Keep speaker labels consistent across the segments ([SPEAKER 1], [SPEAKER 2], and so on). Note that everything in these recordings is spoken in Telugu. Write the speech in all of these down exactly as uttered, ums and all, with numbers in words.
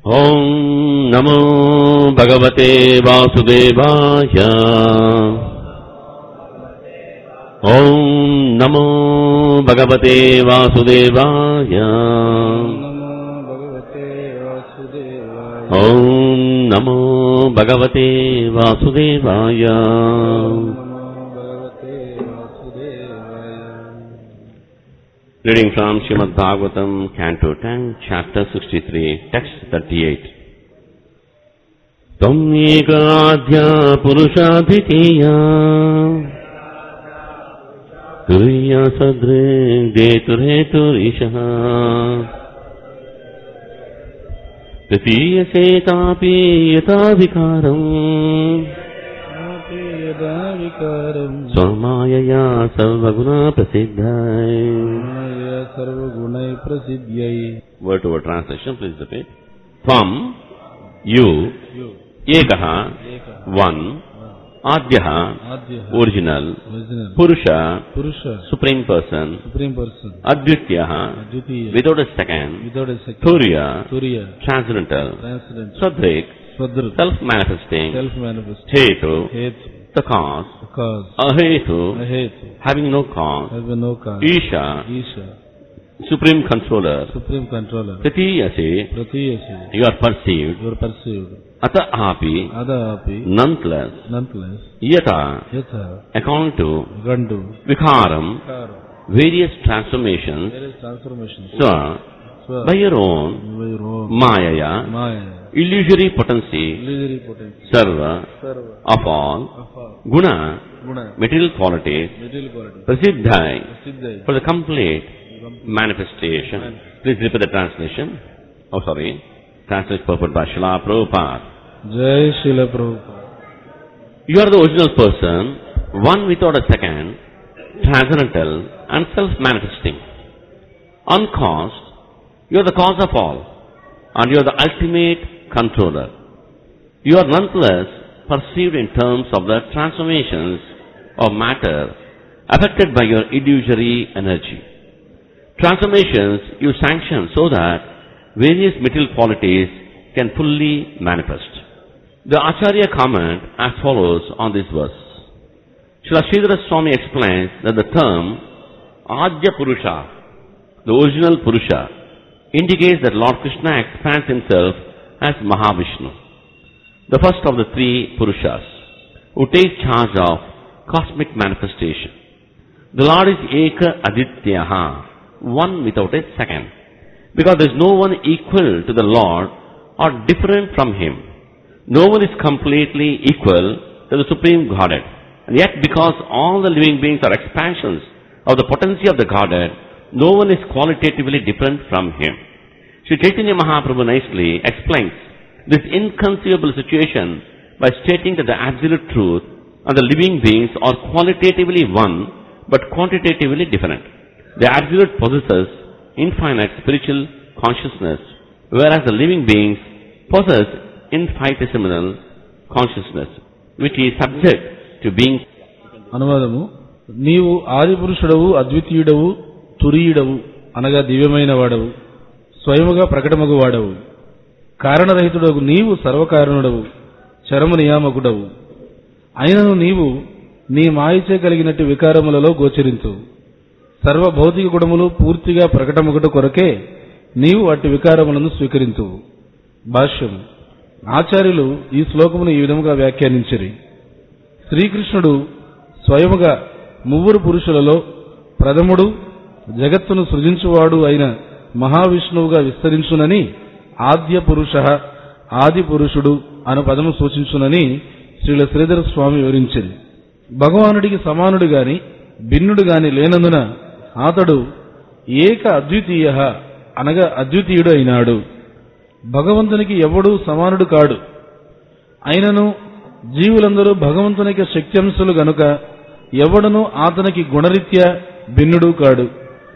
[SPEAKER 1] Om Namo Bhagavate Vasudevaya. Om Namo Bhagavate Vasudevaya. Om Namo Bhagavate Vasudevaya. Reading from Srimad Bhagavatam, Canto ten, Chapter sixty-three, Text thirty-eight. Tam eka adhya purusha dhitiya turiya sadre detureturishaha tatiya setapi yata vikaram Swamayaya sarvaguna prasiddhai. Sarvagunai prasiddhyai. Word to word translation, please repeat. Tvam, you, ekaha, one, adhyaha, original, purusha, supreme person, advityaha, without a second, turiya, transcendental, sadrik, self-manifesting, hetu, the cause, ahetu, having no cause, isha, supreme controller, pratiyase, you are perceived, ata api, nonetheless, yata, according to, vikaram, various transformations, swa, by your own, mayaya, illusory potency, sarva, of all, guna, material qualities, prasiddhai, for the complete manifestation. Please repeat the translation. Oh, sorry. Translation purport by Srila Prabhupada.
[SPEAKER 2] Jai Srila Prabhupada.
[SPEAKER 1] You are the original person, one without a second, transcendental and self-manifesting. Uncaused, you are the cause of all, and you are the ultimate controller. You are nonetheless perceived in terms of the transformations of matter affected by your illusory energy. Transformations you sanction so that various material qualities can fully manifest. The Acharya comment as follows on this verse. Srila Sridhara Swami explains that the term Adya Purusha, the original Purusha, indicates that Lord Krishna expands himself as Mahavishnu, the first of the three Purushas, who takes charge of cosmic manifestation. The Lord is Eka Adityaha, one without a second, because there is no one equal to the Lord or different from him. No one is completely equal to the Supreme Godhead. And yet because all the living beings are expansions of the potency of the Godhead, no one is qualitatively different from him. Sri Chaitanya Mahaprabhu nicely explains this inconceivable situation by stating that the absolute truth and the living beings are qualitatively one but quantitatively different. The absolute possesses infinite spiritual consciousness, whereas the living beings possess infinitesimal consciousness, which is subject to being.
[SPEAKER 2] అనువాదము నీవు ఆదిపురుషుడవు అద్వితీయుడవు తురీయుడవు అనగా దివ్యమైన వాడవు స్వయముగా ప్రకటమగు వాడవు కారణరహితుడవు నీవు సర్వకారణుడవు చరమ నియామకుడవు అయినను నీవు నీ మాయచే కలిగినట్టు వికారములలో గోచరించు సర్వ భౌతిక గుణములు పూర్తిగా ప్రకటమగుట కొరకే నీవు అట్టి వికారములను స్వీకరించు. భాష్యం. ఆచార్యులు ఈ శ్లోకమును ఈ విధముగా వ్యాఖ్యానించిరి. శ్రీకృష్ణుడు స్వయముగా ముగ్గురు పురుషులలో ప్రథముడు జగత్తును సృజించువాడు అయిన మహావిష్ణువుగా విస్తరించునని ఆద్య పురుష ఆది పురుషుడు అను పదము సూచించునని శ్రీల శ్రీధర స్వామి వివరించింది. భగవానుడికి సమానుడు గాని భిన్నుడు గాని లేనందున అతడు ఏక అద్వితీయ అనగా అద్వితీయుడు అయినాడు. భగవంతునికి ఎవడూ సమానుడు కాడు. అయినను జీవులందరూ భగవంతునికి శక్త్యంశులు గనుక ఎవడను అతనికి గుణరీత్యా భిన్నుడు కాడు.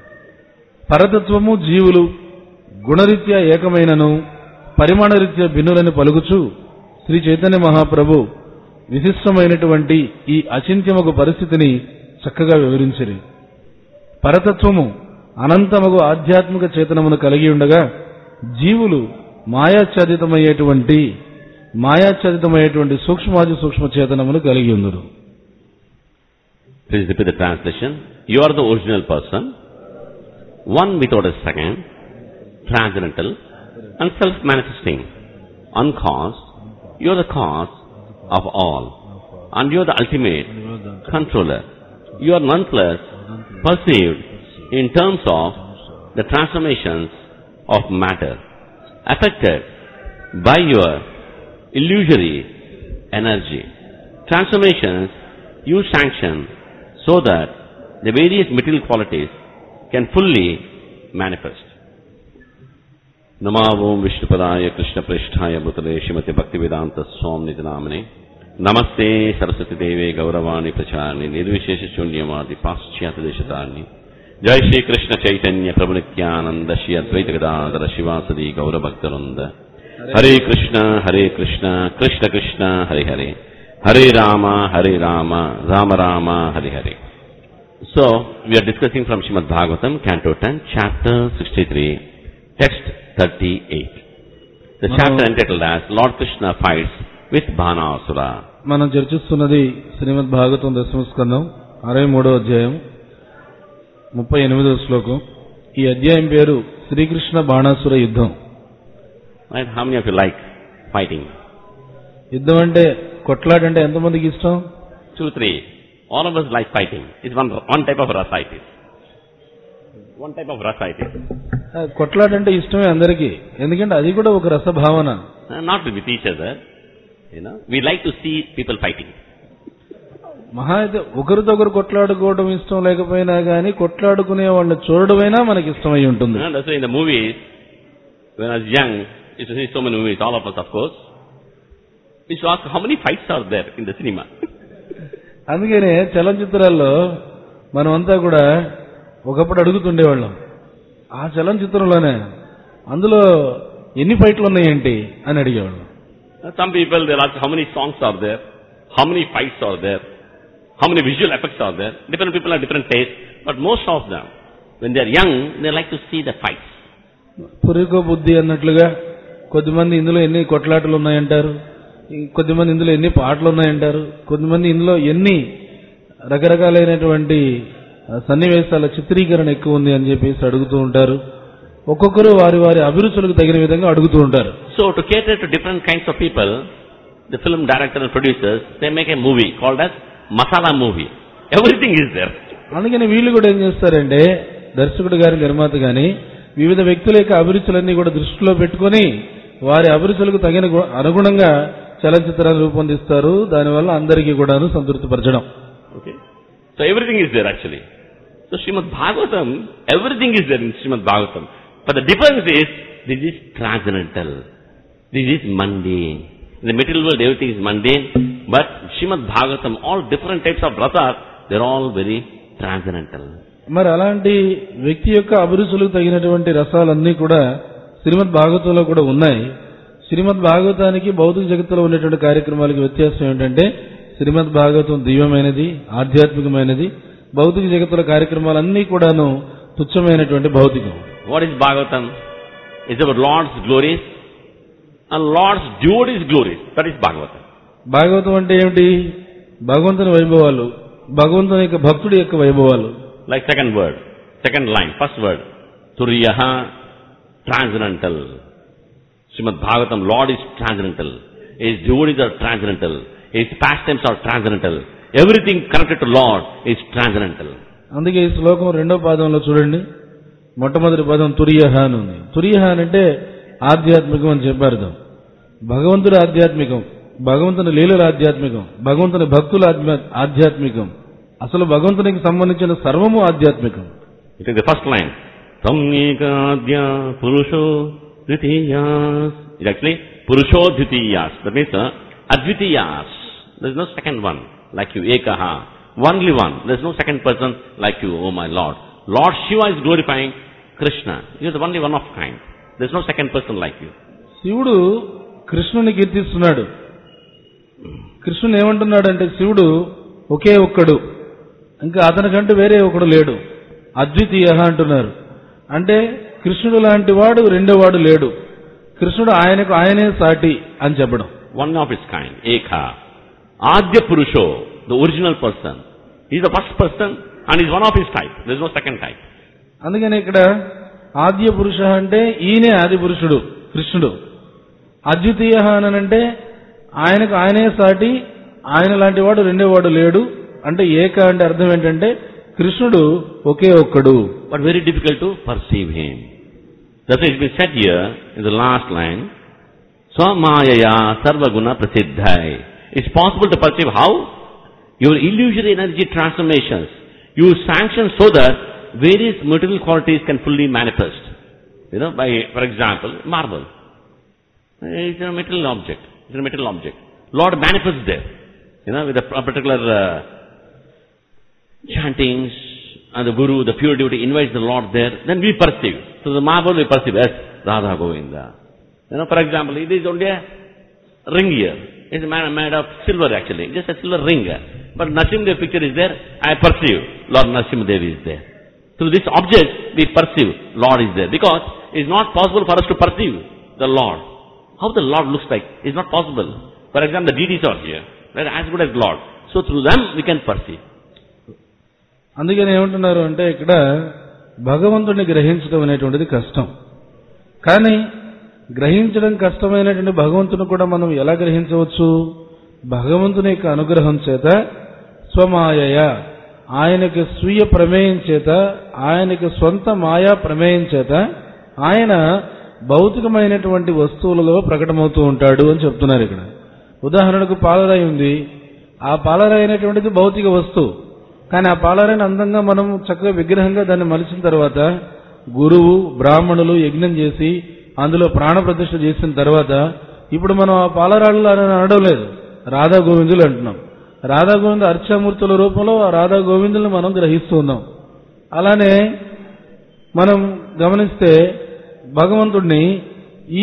[SPEAKER 2] పరతత్వము జీవులు గుణరీత్యా ఏకమైనను పరిమాణరీత్యా భిన్నులని పలుకుచు శ్రీ చైతన్య మహాప్రభు విశిష్టమైనటువంటి ఈ అచింత్యమగు పరిస్థితిని చక్కగా వివరించిరి. పరతత్వము అనంతమగు ఆధ్యాత్మిక చేతనమును కలిగి ఉండగా జీవులు మాయాచ్ఛాదితమయ్యేటువంటి మాయాచ్ఛాదితమయ్యేటువంటి సూక్ష్మాది సూక్ష్మ చేతనమును కలిగి ఉందురు.
[SPEAKER 1] Please repeat the translation. You are the original person, one without a second, transcendental and self-manifesting, uncaused. You are the cause of all, and you are the ultimate controller. You are nonetheless perceived in terms of the transformations of matter, affected by your illusory energy. Transformations you sanction so that the various material qualities can fully manifest. Namo Om Vishnupadaya Krishna Pristhaya Bhutale Srimati Bhaktivedanta Swami Niti Namane Namaste Saraswati Deve Gauravani Pracharni Nirvishesha Shunyamadi Paschyata Deshatarni Jai Shri Krishna Chaitanya Prabhu Nityananda Shri Advaita Gadadhara Shivasadi Gaura Bhaktaranda Hare Krishna Hare Krishna Krishna Krishna Hare Hare Hare Rama Hare Rama Rama Rama Hare Hare. So, we are discussing from Srimad Bhagavatam, Canto ten, Chapter sixty-three, Text thirty-eight. The chapter entitled as Lord Krishna Fights with Bhanasura.
[SPEAKER 2] మనం చర్చిస్తున్నది శ్రీమద్ భాగవతం దశమ స్కందం అరవై మూడవ అధ్యాయం ముప్పై ఎనిమిదవ శ్లోకం. ఈ అధ్యాయం పేరు శ్రీకృష్ణ బాణాసుర యుద్ధం.
[SPEAKER 1] Right? How many of you like fighting?
[SPEAKER 2] యుద్ధం అంటే కొట్లాడంటే ఎంతమందికి ఇష్టం?
[SPEAKER 1] Two, three. All of us like fighting. It's one, one type of rasitis. One type of rasitis.
[SPEAKER 2] కొట్లాడంటే ఇష్టమే అందరికీ, ఎందుకంటే అది కూడా ఒక రసభావన.
[SPEAKER 1] Not with each other. You know, we like to see people fighting.
[SPEAKER 2] మహా అయితే ఒకరితో ఒకరు కొట్లాడుకోవడం ఇష్టం లేకపోయినా కానీ కొట్లాడుకునే వాళ్ళని చూడడమైనా మనకి ఇష్టమై ఉంటుంది.
[SPEAKER 1] That's why in the movies, when I was young, I used to see so many movies, all of us of course. We used to ask how many fights are there in the cinema.
[SPEAKER 2] అందుకనే చలనచిత్రాల్లో మనమంతా కూడా ఒకప్పుడు అడుగుతుండేవాళ్ళం, ఆ చలనచిత్రంలోనే అందులో ఎన్ని ఫైట్లు ఉన్నాయేంటి అని అడిగేవాళ్ళం.
[SPEAKER 1] Some people they'll ask how many songs are there, how many fights are there, how many visual effects are there. Different people have different tastes, but most of them, when they are young, they like to see the fights.
[SPEAKER 2] పురికో బుద్ధి అన్నట్లుగా కొద్దిమంది ఇందులో ఎన్ని కొట్లాటలు ఉన్నాయంటారు, కొద్దిమంది ఇందులో ఎన్ని పాటలు ఉన్నాయంటారు, కొద్దిమంది ఇందులో ఎన్ని రకరకాలైనటువంటి సన్నివేశాల చిత్రీకరణ ఎక్కువ ఉంది అని చెప్పేసి అడుగుతూ ఉంటారు. ఒక్కొక్కరు వారి వారి అభిరుచులకు తగిన విధంగా అడుగుతూ ఉంటారు.
[SPEAKER 1] So to cater to different kinds of people, the film director and producers, they make a movie called as masala movie. Everything is there.
[SPEAKER 2] అందుకని వీళ్ళు కూడా ఏం చేస్తారంటే దర్శకుడు గారి నిర్మాత గాని వివిధ వ్యక్తుల యొక్క అభిరుచులన్నీ కూడా దృష్టిలో పెట్టుకొని వారి అభిరుచులకు తగిన అనుగుణంగా చలనచిత్రాలు రూపొందిస్తారు. దానివల్ల అందరికీ కూడాను సంతృప్తిపరచడం.
[SPEAKER 1] Okay. So everything is there actually. So Srimad Bhagavatam, everything is there in Srimad Bhagavatam. But the difference is, this is transcendental. This is mundane. In the material world everything is mundane, but Srimad Bhagavatam, all different types of rasas, they're all very transcendental.
[SPEAKER 2] మరి అలాంటి వ్యక్తి యొక్క అభిరుచులకు తగినటువంటి రసాలన్నీ కూడా శ్రీమద్ భాగవతంలో కూడా ఉన్నాయి. శ్రీమద్ భాగవతానికి భౌతిక జగత్తులో ఉండేటువంటి కార్యక్రమాలకు వ్యత్యాసం ఏంటంటే శ్రీమద్ భాగవతం దివ్యమైనది, ఆధ్యాత్మికమైనది. భౌతిక జగత్తుల కార్యక్రమాలన్నీ కూడాను తుచ్చమైనటువంటి భౌతికం.
[SPEAKER 1] What is Bhagavatam? It's about Lord's glories and Lord's devotees' glories. That is Bhagavatam.
[SPEAKER 2] Bhagavatam అంటే ఏమిటి? భగవంతుని వైభవాలు, భగవంతుని యొక్క భక్తుడి యొక్క వైభవాలు.
[SPEAKER 1] Like second word, second line, first word, Turiyaha, transcendental. Srimad Bhagavatam, Lord is transcendental. His devotees are transcendental. His pastimes are transcendental. Everything connected to Lord is transcendental.
[SPEAKER 2] అందుకే ఈ శ్లోకం రెండో పాదంలో చూడండి, మొట్టమొదటి పదం తురియహ అని ఉంది. తురియహ అంటే ఆధ్యాత్మికం అని చెప్పారు. భగవంతుడి ఆధ్యాత్మికం, భగవంతుని లీలల ఆధ్యాత్మికం, భగవంతుని భక్తుల ఆధ్యాత్మికం, అసలు భగవంతునికి సంబంధించిన సర్వము ఆధ్యాత్మికం.
[SPEAKER 1] It is the first line. Samyekadya Purusho Dvitiyas. It actually Purusho Dvitiyas. That means uh, Advitiyas. There is no second one like you. Ekaha. Only one. There is no second person like you, oh my Lord. Lord Shiva is glorifying Krishna. He is the only one of kind. There is no second person like you.
[SPEAKER 2] శివుడు కృష్ణుని కీర్తిస్తున్నాడు. కృష్ణుని ఏమంటున్నాడంటే శివుడు ఒకే ఒక్కడు, ఇంకా అతనికంటూ వేరే ఒకడు లేడు. అద్వితీయ అంటున్నారు. అంటే కృష్ణుడు లాంటి వాడు రెండో వాడు లేడు. కృష్ణుడు ఆయనకు ఆయనే సాటి అని చెప్పడం.
[SPEAKER 1] One of its kind, Eka. Adya Purusho, the original person. He is the first person and is one of his type. There is no second type.
[SPEAKER 2] అందుకని ఇక్కడ ఆద్య పురుష అంటే ఈయనే ఆది పురుషుడు కృష్ణుడు. అద్వితీయ అనంటే ఆయనకు ఆయనే సాటి, ఆయన లాంటి వాడు రెండోవాడు లేడు. అంటే ఏక అంటే అర్థం ఏంటంటే కృష్ణుడు ఒకే ఒక్కడు.
[SPEAKER 1] But very difficult to perceive him. That's why it has been said here in the last line, Swamayaya sarvaguna prasiddhai. It's possible to perceive how? Your illusory energy transformations you sanction so that various material qualities can fully manifest. You know, by, for example, marble. It's a material object. It's a material object. Lord manifests there. You know, with a particular uh, chantings, and the Guru, the pure devotee invites the Lord there, then we perceive. So the marble we perceive as Radha Govinda. You know, for example, it is only a ring here. It's made of silver actually, just a silver ring. But Narasimha picture is there, I perceive Lord Narasimha is there. Through this object we perceive Lord is there. Because it is not possible for us to perceive the Lord. How the Lord looks like is not possible. For example, the deities are here, they are as good as Lord. So through them we can perceive.
[SPEAKER 2] అందుకని ఏమంటున్నారు అంటే ఇక్కడ భగవంతుడిని గ్రహించడం అనేటువంటిది కష్టం. కానీ గ్రహించడం కష్టమైనటువంటి భగవంతుని కూడా మనం ఎలా గ్రహించవచ్చు? భగవంతుని యొక్క అనుగ్రహం చేత, స్వమాయయ ఆయనకి స్వీయ ప్రమేయం చేత, ఆయనకి స్వంత మాయా ప్రమేయం చేత ఆయన భౌతికమైనటువంటి వస్తువులలో ప్రకటమవుతూ ఉంటాడు అని చెప్తున్నారు ఇక్కడ. ఉదాహరణకు పాలరాయి ఉంది. ఆ పాలరాయి అనేటువంటిది భౌతిక వస్తువు. కానీ ఆ పాలరాయిని అందంగా మనం చక్కగా విగ్రహంగా దాన్ని మలిచిన తర్వాత గురువు బ్రాహ్మణులు యజ్ఞం చేసి అందులో ప్రాణ ప్రతిష్ఠ చేసిన తర్వాత ఇప్పుడు మనం ఆ పాలరాళ్ళు అనడం లేదు, రాధా గోవిందులు అంటున్నాం. రాధా గోవింద అర్చామూర్తుల రూపంలో ఆ రాధా గోవిందులను మనం గ్రహిస్తూ ఉన్నాం. అలానే మనం గమనిస్తే భగవంతుడిని ఈ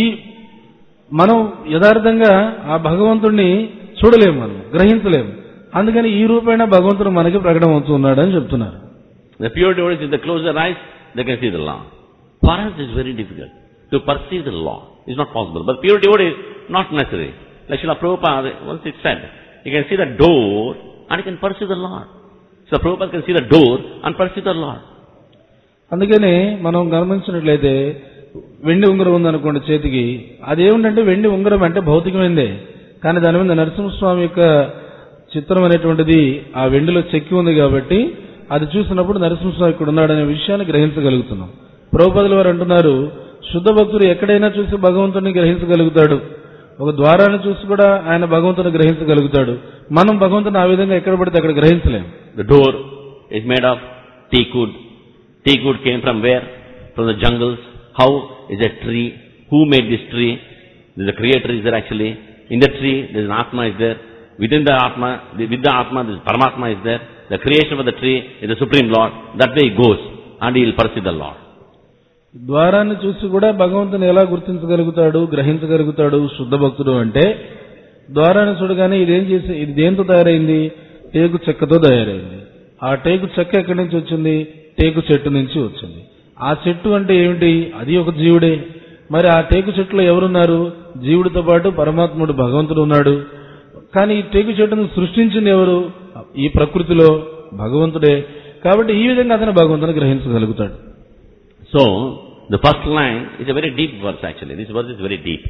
[SPEAKER 2] మనం యథార్థంగా ఆ భగవంతుడిని చూడలేము, మనం గ్రహించలేము. అందుకని ఈ రూపేణ భగవంతుడు మనకి ప్రకటమవుతూ ఉన్నాడు అని చెప్తున్నారు.
[SPEAKER 1] The pure devotees, if they close their eyes, they can see the Lord. For us it is very difficult to perceive the Lord. It's not possible. But pure devotees, not necessary. Like Srila Prabhupada, once it said, you can see the door and you can perceive the Lord. So Prabhupada can see the door and perceive the Lord.
[SPEAKER 2] అందుకని మనం గమనించినట్లయితే వెండి ఉంగరం ఉందనుకోండి చేతికి, అదేమిటంటే వెండి ఉంగరం అంటే భౌతికమైందే. కానీ దాని మీద నరసింహస్వామి యొక్క చిత్రం అనేటువంటిది ఆ వెండిలో చెక్కి ఉంది కాబట్టి అది చూసినప్పుడు నరసింహస్వామి ఇక్కడ ఉన్నాడనే విషయాన్ని గ్రహించగలుగుతున్నాం. ప్రభుపాదుల వారు అంటున్నారు, శుద్ధ భక్తుడు ఎక్కడైనా చూసి భగవంతుని గ్రహించగలుగుతాడు. ఒక ద్వారాన్ని చూసి కూడా ఆయన భగవంతుని గ్రహించగలుగుతాడు. మనం భగవంతుని ఆ విధంగా ఎక్కడ పడితే అక్కడ గ్రహించలేము.
[SPEAKER 1] The door is made of teakwood. Teakwood came from where? From the jungles. How is a tree? Who made this tree? The creator is there actually. In the tree, there is an Atma is there. Within the Atma, with the Atma, this Paramatma is there. The creation of the tree is the Supreme Lord. That way he goes and he will perceive the Lord.
[SPEAKER 2] ద్వారాన్ని చూసి కూడా భగవంతుని ఎలా గుర్తించగలుగుతాడు, గ్రహించగలుగుతాడు శుద్ధ భక్తుడు అంటే? ద్వారాన్ని చూడగానే ఇదేం చేసి ఇది దేంతో తయారైంది? టేకు చెక్కతో తయారైంది. ఆ టేకు చెక్క ఎక్కడి నుంచి వచ్చింది? టేకు చెట్టు నుంచి వచ్చింది. ఆ చెట్టు అంటే ఏమిటి? అది ఒక జీవుడే. మరి ఆ టేకు చెట్టులో ఎవరున్నారు? జీవుడితో పాటు పరమాత్ముడు భగవంతుడు ఉన్నాడు. కానీ ఈ టేకు చెట్టును సృష్టించింది ఎవరు? ఈ ప్రకృతిలో భగవంతుడే. కాబట్టి ఈ విధంగా అతను భగవంతుని గ్రహించగలుగుతాడు.
[SPEAKER 1] So, the first line is a very deep verse actually. This verse is very deep.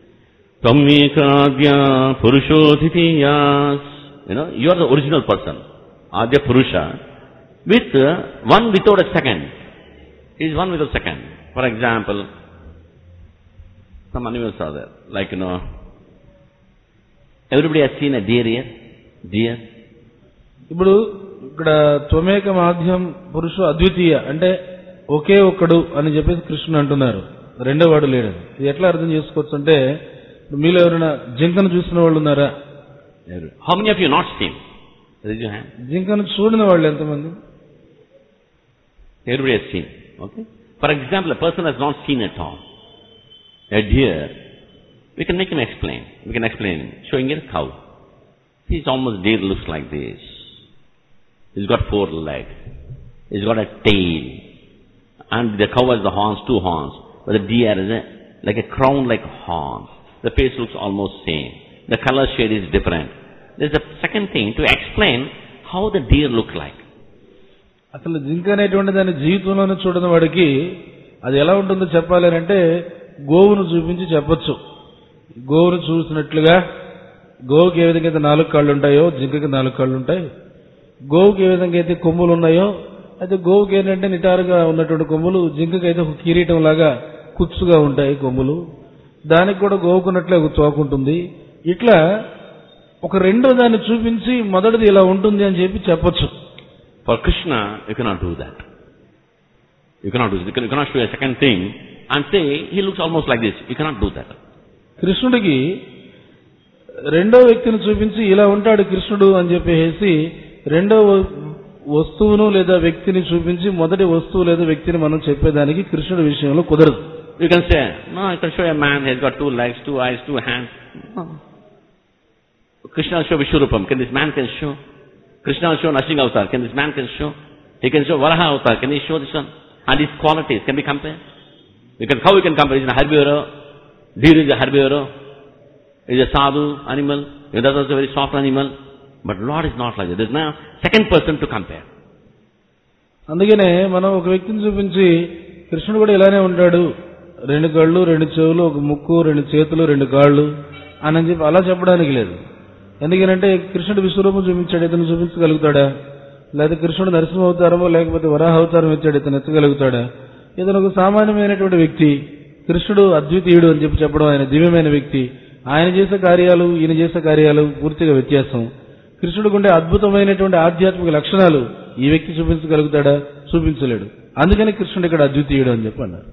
[SPEAKER 1] Tamvikadya Purushotitiyas. You know, you are the original person. Adya Purusha. With uh, one without a second. Is one without a second. For example, some animals are there. Like, you know, everybody has seen a deer here. Deer.
[SPEAKER 2] ఇప్పుడు ఇక్కడ త్వమేక మాధ్యం పురుషు అద్వితీయ అంటే ఒకే ఒక్కడు అని చెప్పేసి కృష్ణుడు అంటున్నారు. రెండో వాడు లేడు. ఇది ఎట్లా అర్థం చేసుకోవచ్చు అంటే, మీలో ఎవరైనా జింకను చూసిన వాళ్ళు ఉన్నారా?
[SPEAKER 1] How many of you not seen? Raise your hand.
[SPEAKER 2] జింకను చూడని వాళ్ళు ఎంతమంది?
[SPEAKER 1] Everybody has seen. Okay. For example, a person has not seen at all a deer. We can make him explain. We can explain him. Showing a cow. He's almost deer looks like this. He's got four legs. He's got a tail. And the cow has the horns, two horns. But the deer is a, like a crown like horn. The face looks almost same. The color shade is different. There's a second thing to explain how the deer look like.
[SPEAKER 2] అసలు జింక అనేటువంటి దాని జీవితంలోనే చూడని వాడికి అది ఎలా ఉంటుందో చెప్పాలి అంటే గోవును చూపించి చెప్పొచ్చు. గోవును చూసినట్లుగా గోవుకి ఏ విధంగా అయితే నాలుగు కాళ్ళు ఉంటాయో జింకకి నాలుగు కాళ్ళు ఉంటాయి. గోవుకి ఏ విధంగా అయితే కొమ్ములు ఉన్నాయో అయితే గోవుకి ఏంటంటే నిటారుగా ఉన్నటువంటి కొమ్ములు, జింకకి అయితే ఒక కిరీటం లాగా కుచ్చుగా ఉంటాయి కొమ్ములు. దానికి కూడా గోవుకున్నట్లే ఒక తోకుంటుంది. ఇట్లా ఒక రెండో దాన్ని చూపించి మొదటిది ఇలా ఉంటుంది అని చెప్పి చెప్పొచ్చు.
[SPEAKER 1] For Krishna, you cannot do that. You cannot do this. You cannot show a second thing and say he looks almost like this. You cannot do that.
[SPEAKER 2] కృష్ణుడికి రెండో వ్యక్తిని చూపించి ఇలా ఉంటాడు కృష్ణుడు అని చెప్పేసి రెండో వస్తువును లేదా వ్యక్తిని చూపించి మొదటి వస్తువు లేదా వ్యక్తిని మనం చెప్పేదానికి కృష్ణుడి విషయంలో కుదరదు.
[SPEAKER 1] You can say, no, I can show a man, he has got two legs, two eyes, two hands. No. Krishna will show Vishwarupam. Can this man can show? Krishna will show Nrsimha Avatar. Can this man can show? He can show Varaha Avatar. Can he show this one? And his qualities can be compared. You can, how we can compare? He is a herbivore. Deer is a herbivore. He is a sadhu animal. He is also a very soft animal. But Lord is not like that. There is no second person to compare.
[SPEAKER 2] అందుకనే మనం ఒక వ్యక్తిని చూపించి కృష్ణుడు కూడా ఇలానే ఉంటాడు, రెండు కళ్ళు, రెండు చెవులు, ఒక ముక్కు, రెండు చేతులు, రెండు కాళ్ళు అని చెప్పి అలా చెప్పడానికి లేదు. ఎందుకంటే కృష్ణుడు విశ్వరూపం చూపించాడు, ఇతను చూపించగలుగుతాడా? లేదా కృష్ణుడు నరసింహ అవతారమో లేకపోతే వరాహ అవతారం ఇచ్చాడు, ఇతను ఎత్తగలుగుతాడా? ఇతను ఒక సామాన్యమైనటువంటి వ్యక్తి, కృష్ణుడు అద్వితీయుడు అని చెప్పి చెప్పడం, ఆయన దివ్యమైన వ్యక్తి, ఆయన చేసే కార్యాలు ఈయన చేసే కార్యాలు పూర్తిగా వ్యత్యాసం. కృష్ణుడికి ఉండే అద్భుతమైనటువంటి ఆధ్యాత్మిక లక్షణాలు ఈ వ్యక్తి చూపించగలుగుతాడా? చూపించలేడు. అందుకని కృష్ణుడు ఇక్కడ అద్వితీయుడు అని చెప్పి అన్నారు.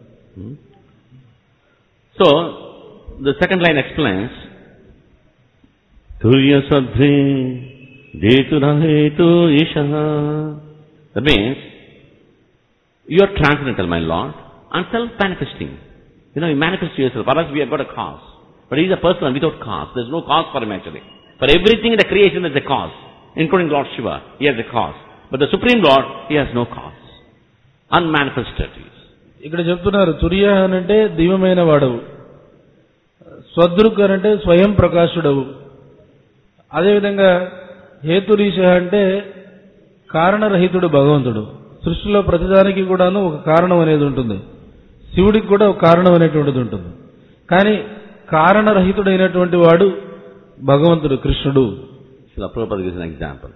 [SPEAKER 1] So, the second line explains, Turya sadhri detu rahetu ishaha. That means, you are transcendental, my Lord, and self-manifesting. You know, you manifest yourself. For us, we have got a cause. But he is a person without cause. There is no cause for him actually. For everything in the creation there is a cause, including Lord Shiva. He has a cause. But the Supreme Lord, he has no cause. Unmanifested he is.
[SPEAKER 2] ఇక్కడ చెప్తున్నారు, తుర్య అనంటే దివ్యమైన వాడవు, స్వదృక్ అనంటే స్వయం ప్రకాశుడవు, అదేవిధంగా హేతురీశ అంటే కారణరహితుడు భగవంతుడు. సృష్టిలో ప్రతిదానికి కూడాను ఒక కారణం అనేది ఉంటుంది. శివుడికి కూడా ఒక కారణం అనేటువంటిది ఉంటుంది. కానీ కారణరహితుడైనటువంటి వాడు భగవంతుడు, కృష్ణుడు.
[SPEAKER 1] Srila Prabhupada gives an example.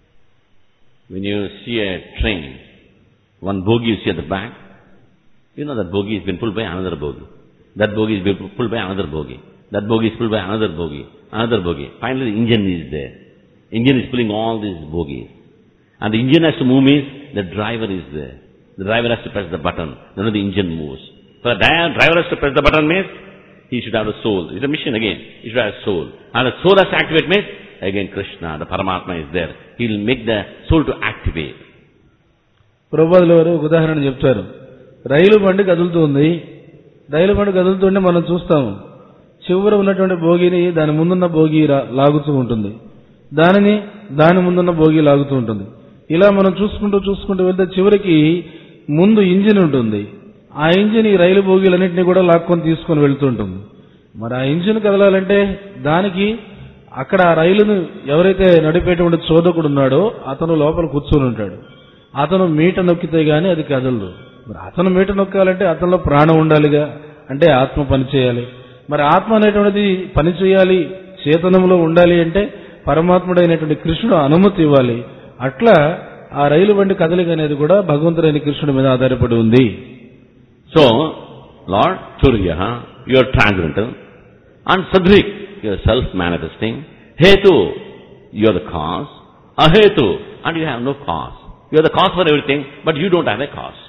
[SPEAKER 1] When you see a train, one bogie you see at the back, you know that bogie has been pulled by another bogie. That bogie is being pulled by another bogie. That bogie is pulled by another bogie. Another bogie. Finally the engine is there. Engine is pulling all these bogies. And the engine has to move means the driver is there. The driver has to press the button. Then the engine moves. So the driver has to press the button means he should have a soul. It's a mission again. He should have a soul. And the soul has to activate means again Krishna, the Paramatma is there. He will make the soul to activate.
[SPEAKER 2] ప్రభుపాదుల వారు ఒక ఉదాహరణ చెప్తారు. రైలు బండి కదులుతుంది. రైలు బండి కదులుతుంటే మనం చూస్తాము, చివర ఉన్నటువంటి భోగిని దాని ముందున్న భోగి లాగుతూ ఉంటుంది, దానిని దాని ముందున్న భోగి లాగుతూ ఉంటుంది. ఇలా మనం చూసుకుంటూ చూసుకుంటూ వెళ్తే చివరికి ముందు ఇంజిన్ ఉంటుంది. ఆ ఇంజిన్ ఈ రైలు భోగిలన్నింటినీ కూడా లాక్కొని తీసుకొని వెళ్తుంటుంది. మరి ఆ ఇంజిన్ కదలాలంటే దానికి అక్కడ ఆ రైలును ఎవరైతే నడిపేటువంటి చోదకుడు ఉన్నాడో అతను లోపల కూర్చొని ఉంటాడు. అతను మీట నొక్కితే గానీ అది కదలదు. మరి అతను మీట నొక్కాలంటే అతనిలో ప్రాణం ఉండాలిగా, అంటే ఆత్మ పనిచేయాలి. మరి ఆత్మ అనేటువంటిది పనిచేయాలి, చేతనంలో ఉండాలి అంటే పరమాత్ముడైనటువంటి కృష్ణుడు అనుమతి ఇవ్వాలి. అట్లా ఆ రైలు బండి కదలిక అనేది కూడా భగవంతుడైన కృష్ణుడి మీద ఆధారపడి ఉంది.
[SPEAKER 1] So, Lord Turya, you are transcendental, and Sadrik, you are self-manifesting. Hetu, you are the cause. Ahetu, and you have no cause. You are the cause for everything, but you don't have a cause.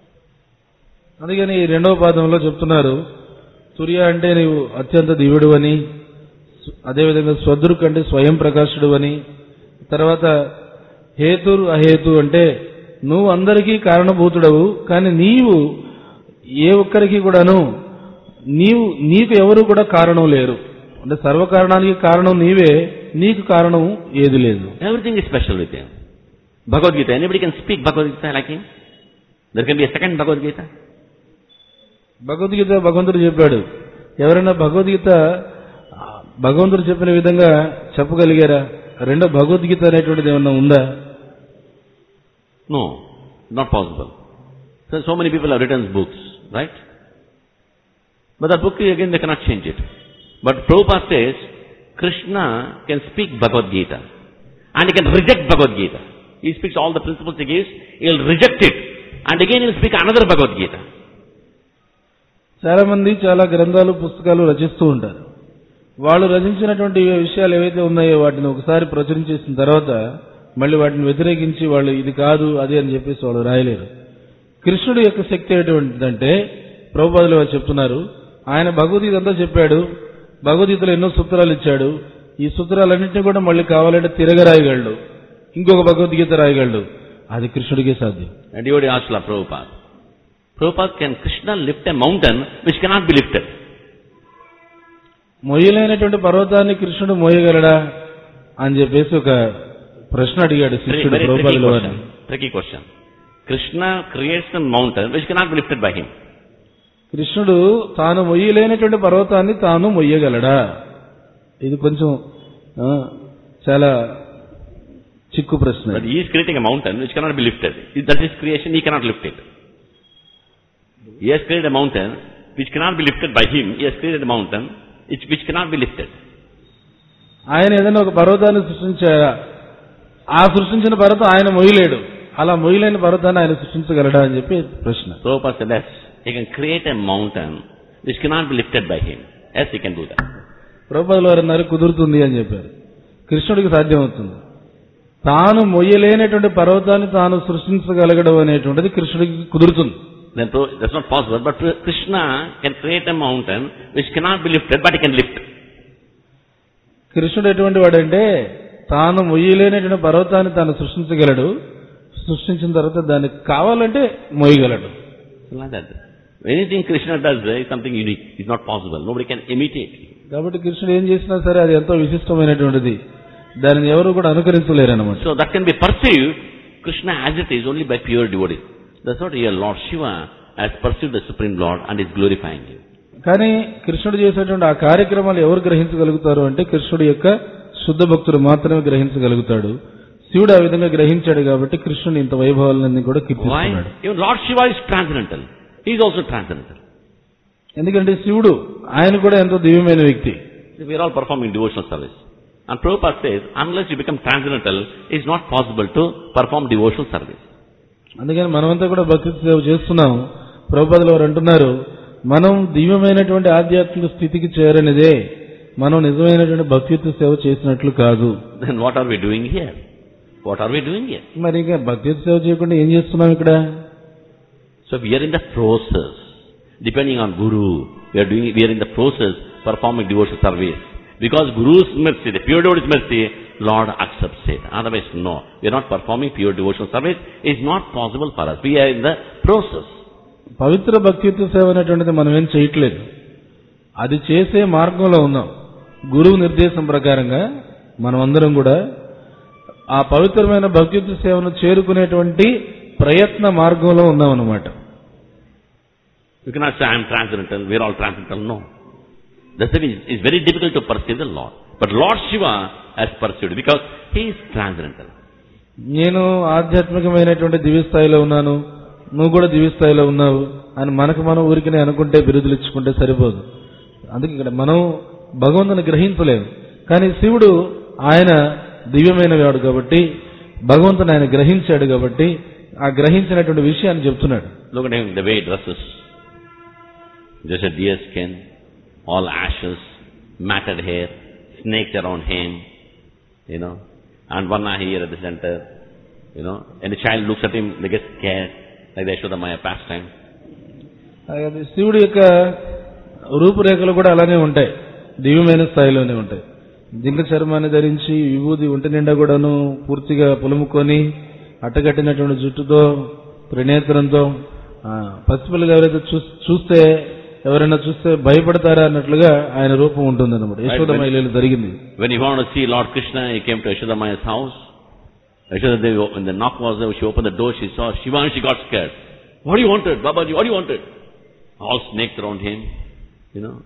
[SPEAKER 2] అందుకని ఈ రెండవ పాదంలో చెప్తున్నారు, తుర్య అంటే నీవు అత్యంత దివ్యుడు అని, అదేవిధంగా స్వదృక్ అంటే స్వయం ప్రకాశుడు అని, తర్వాత హేతుర్ అహేతు అంటే నువ్వు అందరికీ కారణభూతుడవు, కానీ నీవు ఏ ఒక్కరికి కూడాను నీవు నీకు ఎవరు కూడా కారణం లేరు. అంటే సర్వకారణానికి కారణం నీవే, నీకు కారణం ఏది లేదు.
[SPEAKER 1] Everything is special with him. Bhagavad Gita, anybody can speak Bhagavad Gita like him? There can be a second Bhagavad Gita?
[SPEAKER 2] Bhagavad Gita భగవంతుడు చెప్పాడు, ఎవరైనా భగవద్గీత భగవంతుడు చెప్పిన విధంగా చెప్పగలిగారా? రెండో భగవద్గీత అనేటువంటిది ఏమన్నా ఉందా?
[SPEAKER 1] No, not possible. So, so many people have written books, right? But that book, again, they cannot change it. But Prabhupada says, Krishna can speak Bhagavad Gita. And he can reject Bhagavad Gita. He speaks all the principles he gives, he will reject it. And again he will speak another Bhagavad Gita.
[SPEAKER 2] చాలా మంది చాలా గ్రంథాలు పుస్తకాలు రచిస్తూ ఉంటారు. వాళ్ళు రచించినటువంటి విషయాలు ఏవైతే ఉన్నాయో వాటిని ఒకసారి ప్రచురించేసిన తర్వాత మళ్ళీ వాటిని వ్యతిరేకించి వాళ్ళు ఇది కాదు అది అని చెప్పేసి వాళ్ళు రాయలేరు. కృష్ణుడి యొక్క శక్తి ఎటువంటిదంటే ప్రభుపాదులు వారు చెప్తున్నారు, ఆయన భగవద్గీత అంతా చెప్పాడు, భగవద్గీతలో ఎన్నో సూత్రాలు ఇచ్చాడు. ఈ సూత్రాలన్నింటినీ కూడా మళ్ళీ కావాలంటే తిరగరాయగలడు, ఇంకొక భగవద్గీత రాయగలడు. అది కృష్ణుడికే సాధ్యం.
[SPEAKER 1] And you would ask Prabhupada, Prabhupada, can Krishna lift a mountain which cannot be lifted?
[SPEAKER 2] మొయ్యలేనటువంటి పర్వతాన్ని కృష్ణుడు మోయగలడా అని చెప్పేసి ఒక ప్రశ్న అడిగాడు శిష్యుడు ప్రభుపాదుల వారిని.
[SPEAKER 1] Tricky question. Krishna creates a mountain which cannot be lifted by him.
[SPEAKER 2] కృష్ణుడు తాను మొయ్యలేనటువంటి పర్వతాన్ని తాను మొయ్యగలడా? ఇది కొంచెం చాలా చిక్కు ప్రశ్న.
[SPEAKER 1] But he is creating a mountain which cannot be lifted. That is creation, he cannot lift it. He has created a mountain which cannot be lifted by him. He has created a mountain which, which cannot be lifted.
[SPEAKER 2] ఆయన ఏదైనా ఒక పర్వతాన్ని సృష్టించాడా? ఆ సృష్టించిన పర్వతం ఆయన మొయ్యలేడు. అలా మొయ్యలేని పర్వతాన్ని ఆయన సృష్టించగలడా అని చెప్పి ప్రశ్న.
[SPEAKER 1] Prabhupada said, yes, he can create a mountain which cannot be lifted by him. Yes, he can do that.
[SPEAKER 2] ప్రభుపాదుల వారు అన్నారు కుదురుతుంది అని చెప్పారు. కృష్ణుడికి సాధ్యం అవుతుంది. తాను మొయ్యలేనటువంటి పర్వతాన్ని తాను సృష్టించగలగడం అనేటువంటిది కృష్ణుడికి కుదురుతుంది.
[SPEAKER 1] Then that's not possible. But Krishna can create a mountain which cannot be lifted, but he can lift.
[SPEAKER 2] కృష్ణుడు ఎటువంటి వాడంటే తాను మొయ్యలేనటువంటి పర్వతాన్ని తాను సృష్టించగలడు, సృష్టించిన తర్వాత దానికి కావాలంటే మోయగలడు.
[SPEAKER 1] Like that. Anything Krishna does is something unique. It's not possible. Nobody can imitate.
[SPEAKER 2] కాబట్టి కృష్ణుడు ఏం చేసినా సరే అది ఎంతో విశిష్టమైనటువంటిది, దానిని ఎవరు కూడా అనుకరించలేరు అన్నమాట.
[SPEAKER 1] So that can be perceived Krishna as it is only by pure devotees. That's what here Lord Shiva has pursued the Supreme Lord and is glorifying him.
[SPEAKER 2] కానీ కృష్ణుడు చేసేటువంటి ఆ కార్యక్రమాలు ఎవరు గ్రహించగలుగుతారు అంటే కృష్ణుడి యొక్క శుద్ధ భక్తుడు మాత్రమే గ్రహించగలుగుతాడు. శివుడు ఆ విధంగా గ్రహించాడు కాబట్టి కృష్ణుని ఇంత వైభవాలన్నీ కూడా కీర్తిస్తున్నాడు.
[SPEAKER 1] Even Lord Shiva is transcendental. He is also transcendental.
[SPEAKER 2] ఎందుకంటే శివుడు ఆయన కూడా ఎంతో దివ్యమైన వ్యక్తి.
[SPEAKER 1] We are all performing devotional service. And Prabhupada says, unless you become transcendental, it is not possible to perform devotional service.
[SPEAKER 2] అందుకని మనమంతా కూడా భక్తి సేవ చేస్తున్నాం. ప్రభుపాదుల వారు అంటున్నారు, మనం దివ్యమైనటువంటి ఆధ్యాత్మిక స్థితికి చేరనిదే మనం నిజమైనటువంటి భక్తి సేవ చేసినట్లు కాదు.
[SPEAKER 1] Then what are we doing here? What are we doing here?
[SPEAKER 2] మరి ఇంకా భక్తి సేవ చేయకుండా ఏం చేస్తున్నాం ఇక్కడ?
[SPEAKER 1] So we are in the process, depending on Guru, we are doing, we are in the process performing devotional service. Because Guru's mercy, the pure devotee's mercy, Lord accepts it. Otherwise, no. We are not performing pure devotional service. It's not possible for us. We are in the process.
[SPEAKER 2] పవిత్ర భక్తిత్వ సేవ అనేటువంటిది మనం ఏం చేయట్లేదు, అది చేసే మార్గంలో ఉన్నాం. గురువు నిర్దేశం ప్రకారంగా మనం అందరం కూడా ఆ పవిత్రమైన భక్తిత్వ సేవను చేరుకునేటువంటి ప్రయత్న మార్గంలో ఉన్నాం అన్నమాట.
[SPEAKER 1] You cannot say I am transcendental, we are all transcendental. No. That's why it's very difficult to perceive the Lord. But Lord Shiva has pursued because he is transcendental.
[SPEAKER 2] నేను ఆధ్యాత్మికమైనటువంటి దివ్య స్థాయిలో ఉన్నాను, నువ్వు కూడా దివ్య స్థాయిలో ఉన్నావు అని మనకు మనం ఊరికనే అనుకుంటే బిరుదులు ఇచ్చుకుంటే సరిపోదు. అందుకే ఇక్కడ మనం భగవంతుని గ్రహించలేము. కానీ శివుడు ఆయన దివ్యమైన వాడు కాబట్టి భగవంతుని ఆయన గ్రహించాడు కాబట్టి ఆ గ్రహించినటువంటి విషయాన్ని చెప్తున్నాడు.
[SPEAKER 1] Look at him, the way he dresses. Just a deer skin, all ashes, matted hair, snakes around him, you know, and one eye here at the center, you know, and the child looks at him, they get scared, like the Yashodamaya pastime.
[SPEAKER 2] శివుడి యొక్క రూపురేఖలు కూడా అలానే ఉంటాయి, దివ్యమైన స్థాయిలోనే ఉంటాయి. జింక చర్మాన్ని ధరించి విభూది ఒంటి నిండా కూడాను పూర్తిగా పులుముకొని అట్టగట్టినటువంటి జుట్టుతో త్రినేత్రంతో పసిపిల్లలు ఎవరైతే చూస్తే ఎవరైనా చూస్తే భయపడతారా అన్నట్లుగా ఆయన రూపం ఉంటుంది అన్నమాట. యశోదమయ్యలో జరిగింది.
[SPEAKER 1] When he wanted to see Lord Krishna, he came to Yashodamaya's house. Yashodadevi, when the knock was there, she opened the door, she saw Shiva and she got scared. What do you wanted, Babaji? What do you wanted? All snakes around him, you know.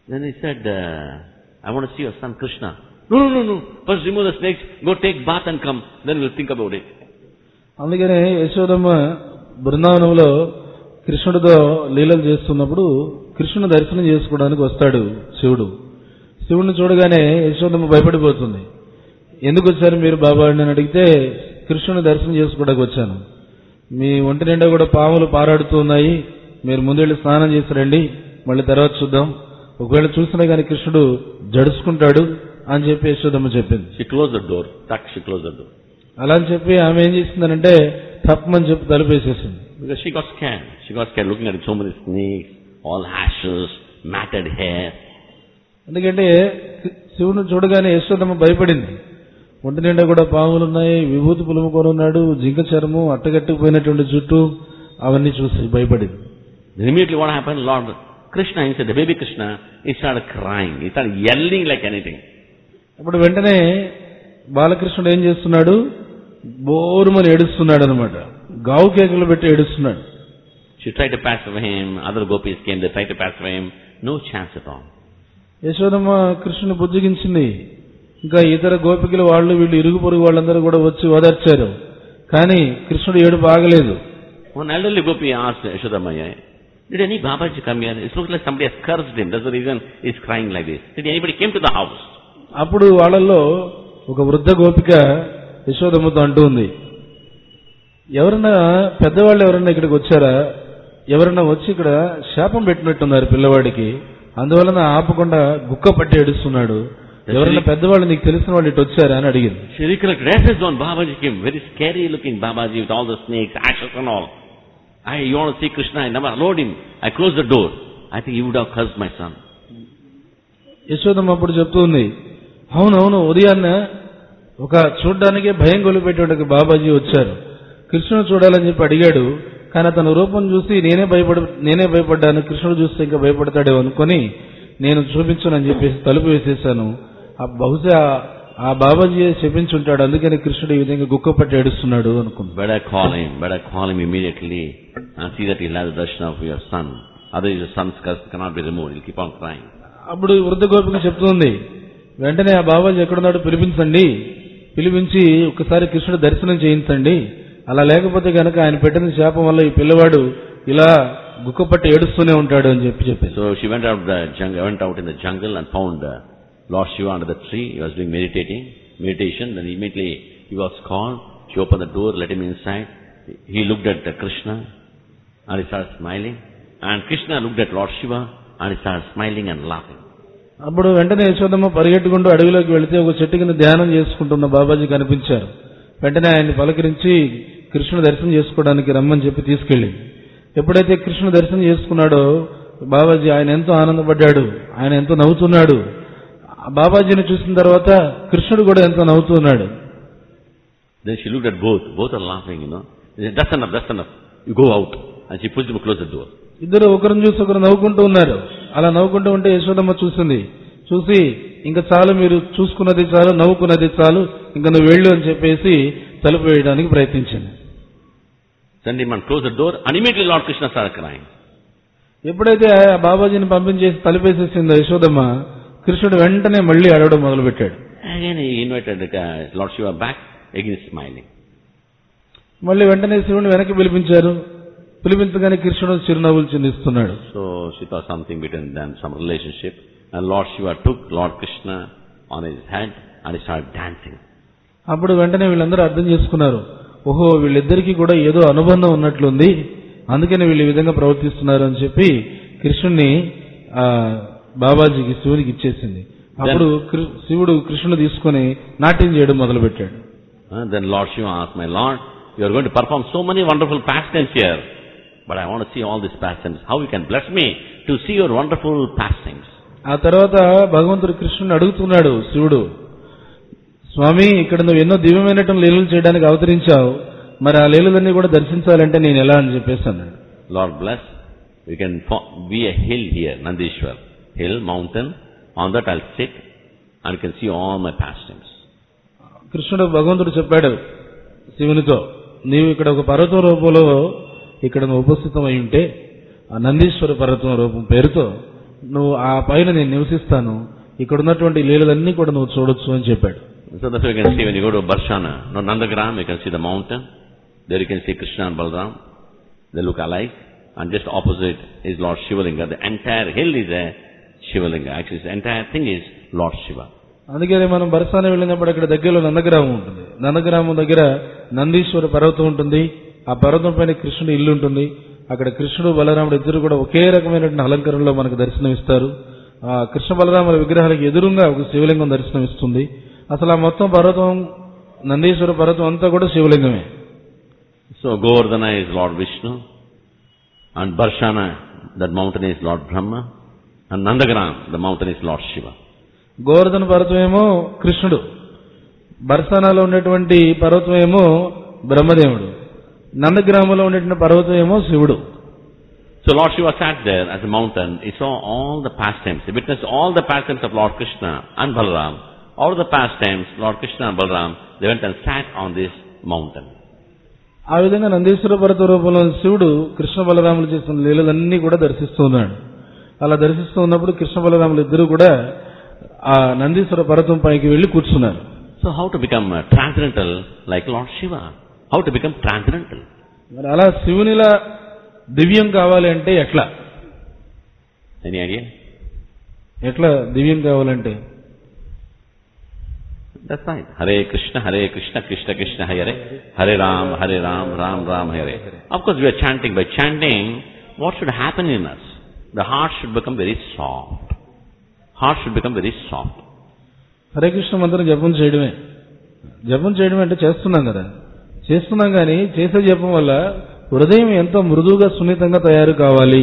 [SPEAKER 1] Then he said, uh, I want to see your son Krishna. No, no, no, no. First remove the snakes, go take bath and come. Then we'll think about it.
[SPEAKER 2] అందుకనే యశోదమ్మ బృందావనంలో కృష్ణుడితో లీలలు చేస్తున్నప్పుడు కృష్ణుని దర్శనం చేసుకోవడానికి వస్తాడు శివుడు. శివుడిని చూడగానే యశోదమ్మ భయపడిపోతుంది. ఎందుకు వచ్చారు మీరు బాబా అని అడిగితే, కృష్ణుని దర్శనం చేసుకోవడానికి వచ్చాను. మీ ఒంటి నిండా కూడా పాములు పారాడుతూ ఉన్నాయి, మీరు ముందెళ్ళి స్నానం చేసి రండి, మళ్ళీ తర్వాత చూద్దాం. ఒకవేళ చూసినా కానీ కృష్ణుడు జడుచుకుంటాడు అని చెప్పి యశోదమ్మ చెప్పింది.
[SPEAKER 1] She closed the door. Tuck, she closed the door.
[SPEAKER 2] అలా అని చెప్పి ఆమె ఏం చేసిందనంటే తప్పమని చెప్పి తలుపేసేసింది.
[SPEAKER 1] Because she got scared. She got scared looking at so many snakes, all ashes, matted hair.
[SPEAKER 2] ఎందుకంటే శివుని చూడగానే యశోదమ్మ భయపడింది. ఒంటి నిండా కూడా పాములు ఉన్నాయి, విభూతి పులుముకొని ఉన్నాడు, జింక చర్మం, అట్టగట్టుకుపోయినటువంటి జుట్టు, అవన్నీ చూసి భయపడింది.
[SPEAKER 1] Then immediately what happened? Lord Krishna, he said, the baby Krishna, he started crying. He started yelling like anything.
[SPEAKER 2] అప్పుడు వెంటనే బాలకృష్ణుడు ఏం చేస్తున్నాడు? బోరుమని ఏడుస్తున్నాడు అనమాట. గావు కేకలు పెట్టి ఏడుస్తున్నాడు.
[SPEAKER 1] She tried to pacify him. Other gopis came, they tried to pacify him. No chance at all.
[SPEAKER 2] Yashodamma కృష్ణుని బుజ్జగించింది. ఇంకా ఇతర గోపికలు వాళ్ళు వీళ్ళు ఇరుగు పొరుగు వాళ్ళందరూ కూడా వచ్చి ఓదార్చారు. కానీ కృష్ణుడు ఏడుపు ఆగలేదు.
[SPEAKER 1] One elderly gopi asked Yashodamma, did any Babaji come here? It looks like somebody has cursed him. That's the reason he's crying like this. Did anybody came to the house?
[SPEAKER 2] అప్పుడు వాళ్ళల్లో ఒక వృద్ధ గోపిక యశోదమ్మతో అంటూ ఉంది, ఎవరన్నా పెద్దవాళ్ళు ఎవరన్నా ఇక్కడికి వచ్చారా? ఎవరన్నా వచ్చి ఇక్కడ శాపం పెట్టినట్టున్నారు పిల్లవాడికి, అందువలన ఆపకుండా గుక్క పట్టి ఏడుస్తున్నాడు. ఎవరన్నా పెద్దవాళ్ళు నీకు తెలిసిన వాళ్ళు ఇటు వచ్చారా అని అడిగింది.
[SPEAKER 1] She recollected, yes, yes, one Babaji came, very scary looking Babaji with all the snakes, ashes and all. I, you want to see Krishna? I never allowed him. I closed the door. I think he would have cursed my son.
[SPEAKER 2] Yashodamma అప్పుడు చెప్తుంది, అవునవును, ఉదయాన్న ఒక చూడ్డానికే భయం కొలిపేటువంటి బాబాజీ వచ్చారు. కృష్ణుడు చూడాలని చెప్పి అడిగాడు. కానీ అతని రూపం చూసి నేనే భయపడ నేనే భయపడ్డాను. కృష్ణుడు చూస్తే ఇంకా భయపడతాడేమో అనుకొని నేను చూపించునని చెప్పేసి తలుపు వేసేసాను. బహుశా ఆ బాబాజీ చెప్పించుంటాడు, అందుకని కృష్ణుడు ఈ విధంగా గుక్కపట్టి ఏడుస్తున్నాడు అనుకున్నాడు.
[SPEAKER 1] Better call him, better call him immediately and see that he'll have the darshan of your son. Otherwise your son's curse cannot be removed. He'll keep on crying.
[SPEAKER 2] అప్పుడు వృద్ధ గోపిక చెప్తుంది, వెంటనే ఆ బాబాజీ ఎక్కడున్నాడో పిలిపించండి, పిలిపించి ఒకసారి కృష్ణుడు దర్శనం చేయించండి. అలా లేకపోతే కనుక ఆయన పెట్టిన శాపం వల్ల ఈ పిల్లవాడు ఇలా గుక్కపట్టి ఏడుస్తూనే ఉంటాడు అని చెప్పి చెప్పారు.
[SPEAKER 1] So she went out the jungle, went out in the jungle and found uh, Lord Shiva under the tree. He was doing meditating, meditation. Then immediately he was called. She opened the door, let him inside. He looked at uh, Krishna and he started smiling. And Krishna looked at Lord Shiva and he started smiling and laughing.
[SPEAKER 2] అప్పుడు వెంటనే యశోదమ్మ పరిగెట్టుకుంటూ అడవిలోకి వెళితే ఒక చెట్టు కింద ధ్యానం చేసుకుంటున్న బాబాజీ కనిపించారు. వెంటనే ఆయన్ని పలకరించి కృష్ణుడు దర్శనం చేసుకోవడానికి రమ్మని చెప్పి తీసుకెళ్ళి, ఎప్పుడైతే కృష్ణుడు దర్శనం చేసుకున్నాడో బాబాజీ ఆయన ఎంతో ఆనందపడ్డాడు, ఆయన ఎంతో నవ్వుతున్నాడు. బాబాజీని చూసిన తర్వాత కృష్ణుడు కూడా ఎంతో నవ్వుతున్నాడు.
[SPEAKER 1] Then she looked at both. Both are laughing, you know. She said, that's enough, that's enough. You go out. And she pushed him close the door.
[SPEAKER 2] ఇద్దరు ఒకరిని చూసి ఒకరు నవ్వుకుంటూ ఉన్నారు. అలా నవ్వుకుంటూ ఉంటే యశోదమ్మ చూసింది. చూసి ఇంకా చాలు, మీరు చూసుకున్నది చాలు, నవ్వుకున్నది చాలు, ఇంకా నువ్వు వెళ్ళు అని చెప్పేసి తలుపు వేయడానికి ప్రయత్నించింది.
[SPEAKER 1] Send him and close the door. And immediately Lord Krishna started crying.
[SPEAKER 2] ఎప్పుడైతే ఆ బాబాజీని పంపించేసి తలుపేసేసిందో యశోదమ్మ, కృష్ణుడు వెంటనే మళ్లీ అడవడం మొదలుపెట్టాడు.
[SPEAKER 1] Again he invited uh, Lord Shiva back, again smiling.
[SPEAKER 2] మళ్ళీ వెంటనే శివుని వెనక్కి పిలిపించారు. పిలిపించగానే కృష్ణుడు చిరునవ్వులు చిందిస్తున్నాడు.
[SPEAKER 1] So she thought something between them, some relationship. And Lord Shiva took Lord Krishna on his head and he started dancing.
[SPEAKER 2] అప్పుడు వెంటనే వీళ్ళందరూ అర్థం చేసుకున్నారు, ఓహో వీళ్ళిద్దరికీ కూడా ఏదో అనుబంధం ఉన్నట్లుంది, అందుకని వీళ్ళు ఈ విధంగా ప్రవర్తిస్తున్నారు అని చెప్పి కృష్ణుడిని ఆ బాబాజీకి శివునికి ఇచ్చేసింది. అప్పుడు శివుడు కృష్ణుడు తీసుకుని నాట్యం చేయడం మొదలు పెట్టాడు.
[SPEAKER 1] Then Lord Shiva asked, my Lord, you are going to perform so many wonderful pastimes here, but I want to see all these pastimes. How you can bless me to see your wonderful pastimes?
[SPEAKER 2] ఆ తర్వాత భగవంతుడు కృష్ణుని అడుగుతున్నాడు శివుడు, స్వామి ఇక్కడ నువ్వు ఎన్నో దివ్యమైనటువంటి లీలలు చేయడానికి అవతరించావు, మరి ఆ లీలలన్నీ కూడా దర్శించాలంటే నేను ఎలా అని చెప్పేసి అన్నాడు.
[SPEAKER 1] Lord bless, we can be a hill here, Nandishwar. Hill, mountain, on that I'll sit and you can see all my pastimes.
[SPEAKER 2] కృష్ణుడు భగవంతుడు చెప్పాడు శివునితో, నీవు ఇక్కడ ఒక పర్వతం రూపంలో ఇక్కడ నువ్వు ఉపస్థితం అయి ఉంటే ఆ నందీశ్వర పర్వతం రూపం పేరుతో నువ్వు ఆ పైన నేను నివసిస్తాను, ఇక్కడ ఉన్నటువంటి లీలలన్నీ కూడా నువ్వు చూడొచ్చు అని చెప్పాడు.
[SPEAKER 1] So that's why you can see when you go to Barshana, no Nandagram, you can see the mountain. There you can see Krishna and Balaram. They look alike. And just opposite is Lord Shivalinga. The entire hill is a Shivalinga. Actually, the entire thing is Lord Shiva.
[SPEAKER 2] అందుకని మనం బరసాన వెళ్ళినప్పుడు అక్కడ దగ్గరలో నందగ్రామం ఉంటుంది. నందగ్రామం దగ్గర నందీశ్వర పర్వతం ఉంటుంది. ఆ పర్వతం పైన కృష్ణుడు ఇల్లు ఉంటుంది. అక్కడ కృష్ణుడు బలరాముడు ఇద్దరు కూడా ఒకే రకమైనటువంటి అలంకరణలో మనకు దర్శనం ఇస్తారు. ఆ కృష్ణ బలరాముల విగ్రహాలకు ఎదురుగా ఒక శివలింగం దర్శనం ఇస్తుంది. అసలు ఆ మొత్తం పర్వతం నందీశ్వర పర్వతం అంతా కూడా శివలింగమే.
[SPEAKER 1] So Govardhana is Lord Vishnu, and Barshana, that mountain is Lord Brahma, and Nandagram, the mountain is Lord Shiva.
[SPEAKER 2] Govardhana పర్వతం ఏమో కృష్ణుడు, బర్సానాలో ఉండేటువంటి పర్వతం ఏమో బ్రహ్మదేవుడు, నందగ్రామంలో ఉండేటువంటి పర్వతం ఏమో శివుడు.
[SPEAKER 1] So Lord Shiva sat there at the mountain. He saw all the pastimes. He witnessed all the pastimes of Lord Krishna and Balaram. All the pastimes, Lord Krishna and Balaram, they went and sat on this mountain.
[SPEAKER 2] ఆ విధంగా నందీశ్వర పర్వత రూపంలో శివుడు కృష్ణ బలరాములు చేసిన లీలలన్నీ కూడా దర్శిస్తూ ఉన్నాడు. అలా దర్శిస్తూ ఉన్నప్పుడు కృష్ణ బలరాములు ఇద్దరు కూడా ఆ నందీశ్వర పర్వతం పైకి వెళ్లి కూర్చున్నారు.
[SPEAKER 1] So how to become uh, transcendental like Lord Shiva? How to become transcendental?
[SPEAKER 2] మరి అలా శివునిలా దివ్యం కావాలి అంటే ఎట్లా?
[SPEAKER 1] Any idea?
[SPEAKER 2] ఎట్లా దివ్యం కావాలంటే?
[SPEAKER 1] That's right. Hare Krishna, Hare Krishna, Krishna Krishna, Hare Hare Ram, Hare Ram, Ram Ram, Hare. Of course we are chanting. By chanting, what should happen in us? The heart should become very soft. Heart should become very soft.
[SPEAKER 2] Hare Krishna మంత్రం జపం చేయడమే. జపం చేయడం అంటే చేస్తున్నాం కదా, చేస్తున్నాం కానీ చేసే జపం వల్ల హృదయం ఎంతో మృదువుగా సున్నితంగా తయారు కావాలి.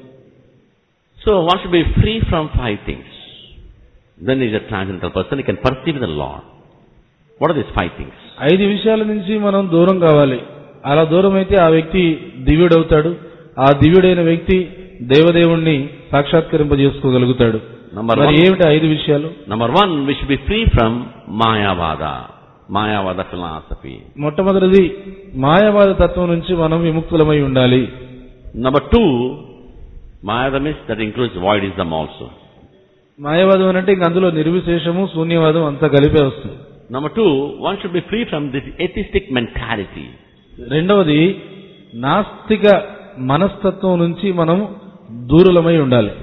[SPEAKER 1] So one should be free from five things. Then he is a transcendental person. He can perceive the Lord. What are these five things?
[SPEAKER 2] ఐదు విషయాల నుంచి మనం దూరం కావాలి. అలా దూరం అయితే ఆ వ్యక్తి దివ్యుడవుతాడు. ఆ దివ్యుడైన వ్యక్తి దేవదేవుణ్ణి సాక్షాత్కరింపజేసుకోగలుగుతాడు. మరి ఏమిటి ఐదు విషయాలు?
[SPEAKER 1] Number one, we should be free from Mayavada. Mayavada philosophy.
[SPEAKER 2] మొట్టమొదటిది మాయావాద తత్వం నుంచి మనం విముక్తులమై ఉండాలి.
[SPEAKER 1] Number two, Mayavada means that includes voidism also.
[SPEAKER 2] మాయావాదం అంటే ఇంక అందులో నిర్విశేషము శూన్యవాదం అంతా కలిపే వస్తుంది.
[SPEAKER 1] Number two, one should be free from this atheistic mentality.
[SPEAKER 2] రెండవది నాస్తిక మనస్తత్వం నుంచి మనం దూరులమై ఉండాలి.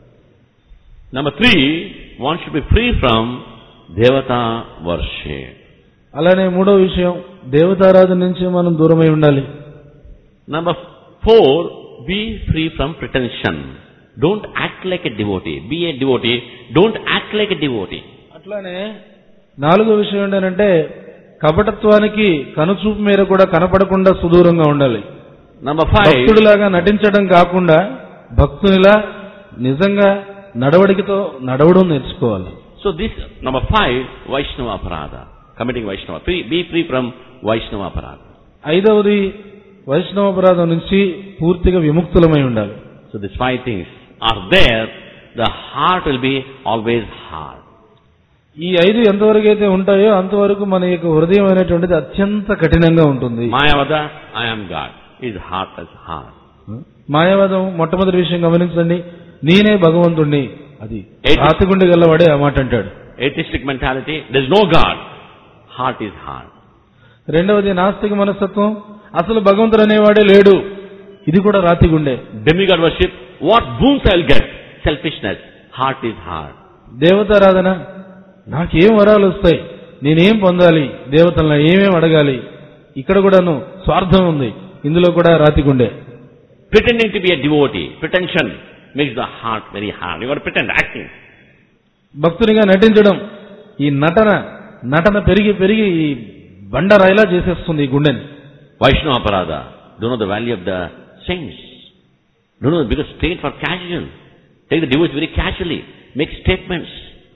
[SPEAKER 1] Number three, one should be free from Devata worship.
[SPEAKER 2] అలానే మూడో విషయం దేవతారాధన నుంచి మనం దూరమై ఉండాలి.
[SPEAKER 1] Number four, be free from pretension. Don't act like a devotee. Be a devotee. Don't act like a devotee.
[SPEAKER 2] అట్లానే నాలుగో విషయం ఏంటంటే కపటత్వానికి కనుచూపు మేర కూడా కనపడకుండా సుదూరంగా ఉండాలి.
[SPEAKER 1] Number five,
[SPEAKER 2] భక్తుడిలాగా నటించడం కాకుండా భక్తునిలా నిజంగా నడవడికతో నడవడం నేర్చుకోవాలి.
[SPEAKER 1] So this number five, Vaishnava aparadha. Committing Vaishnava. Free, be free from Vaishnava aparadha.
[SPEAKER 2] ఐదవది వైష్ణవ అపరాధం నుంచి పూర్తిగా విముక్తులమై ఉండాలి.
[SPEAKER 1] So these five things are there, the heart will be always hard.
[SPEAKER 2] ఈ ఐదు ఎంతవరకు అయితే ఉంటాయో అంతవరకు మన యొక్క హృదయం అనేటువంటిది అత్యంత కఠినంగా ఉంటుంది.
[SPEAKER 1] Mayavada, I am God. His heart is hard.
[SPEAKER 2] మాయావాదం మొట్టమొదటి విషయం గమనించండి, నేనే భగవంతుణ్ణి, అది రాతిగుండె గల్లవాడే ఆ మాట అంటాడు.
[SPEAKER 1] Atheistic mentality, there is no God. Heart is hard.
[SPEAKER 2] రెండవది నాస్తిక మనస్తత్వం, అసలు భగవంతుడు అనేవాడే లేడు, ఇది కూడా రాతిగుండె.
[SPEAKER 1] Demigod worship, what boons I will get? Selfishness, heart is hard.
[SPEAKER 2] దేవతారాధన, నాకేం వరాలు వస్తాయి, నేనేం పొందాలి, దేవతలను ఏమేం అడగాలి, ఇక్కడ కూడాను స్వార్థం ఉంది, ఇందులో కూడా రాతిగుండె.
[SPEAKER 1] Pretending to be a devotee, pretension makes the heart very hard. You got to pretend, acting.
[SPEAKER 2] భక్తునిగా నటించడం, ఈ నటన నటన పెరిగి పెరిగి ఈ బండరాయిలా చేసేస్తుంది ఈ గుండెని.
[SPEAKER 1] Vaishnava aparadha, don't know the value of the saints. Don't know, because take for casual. Take the devotees very casually. Make statements.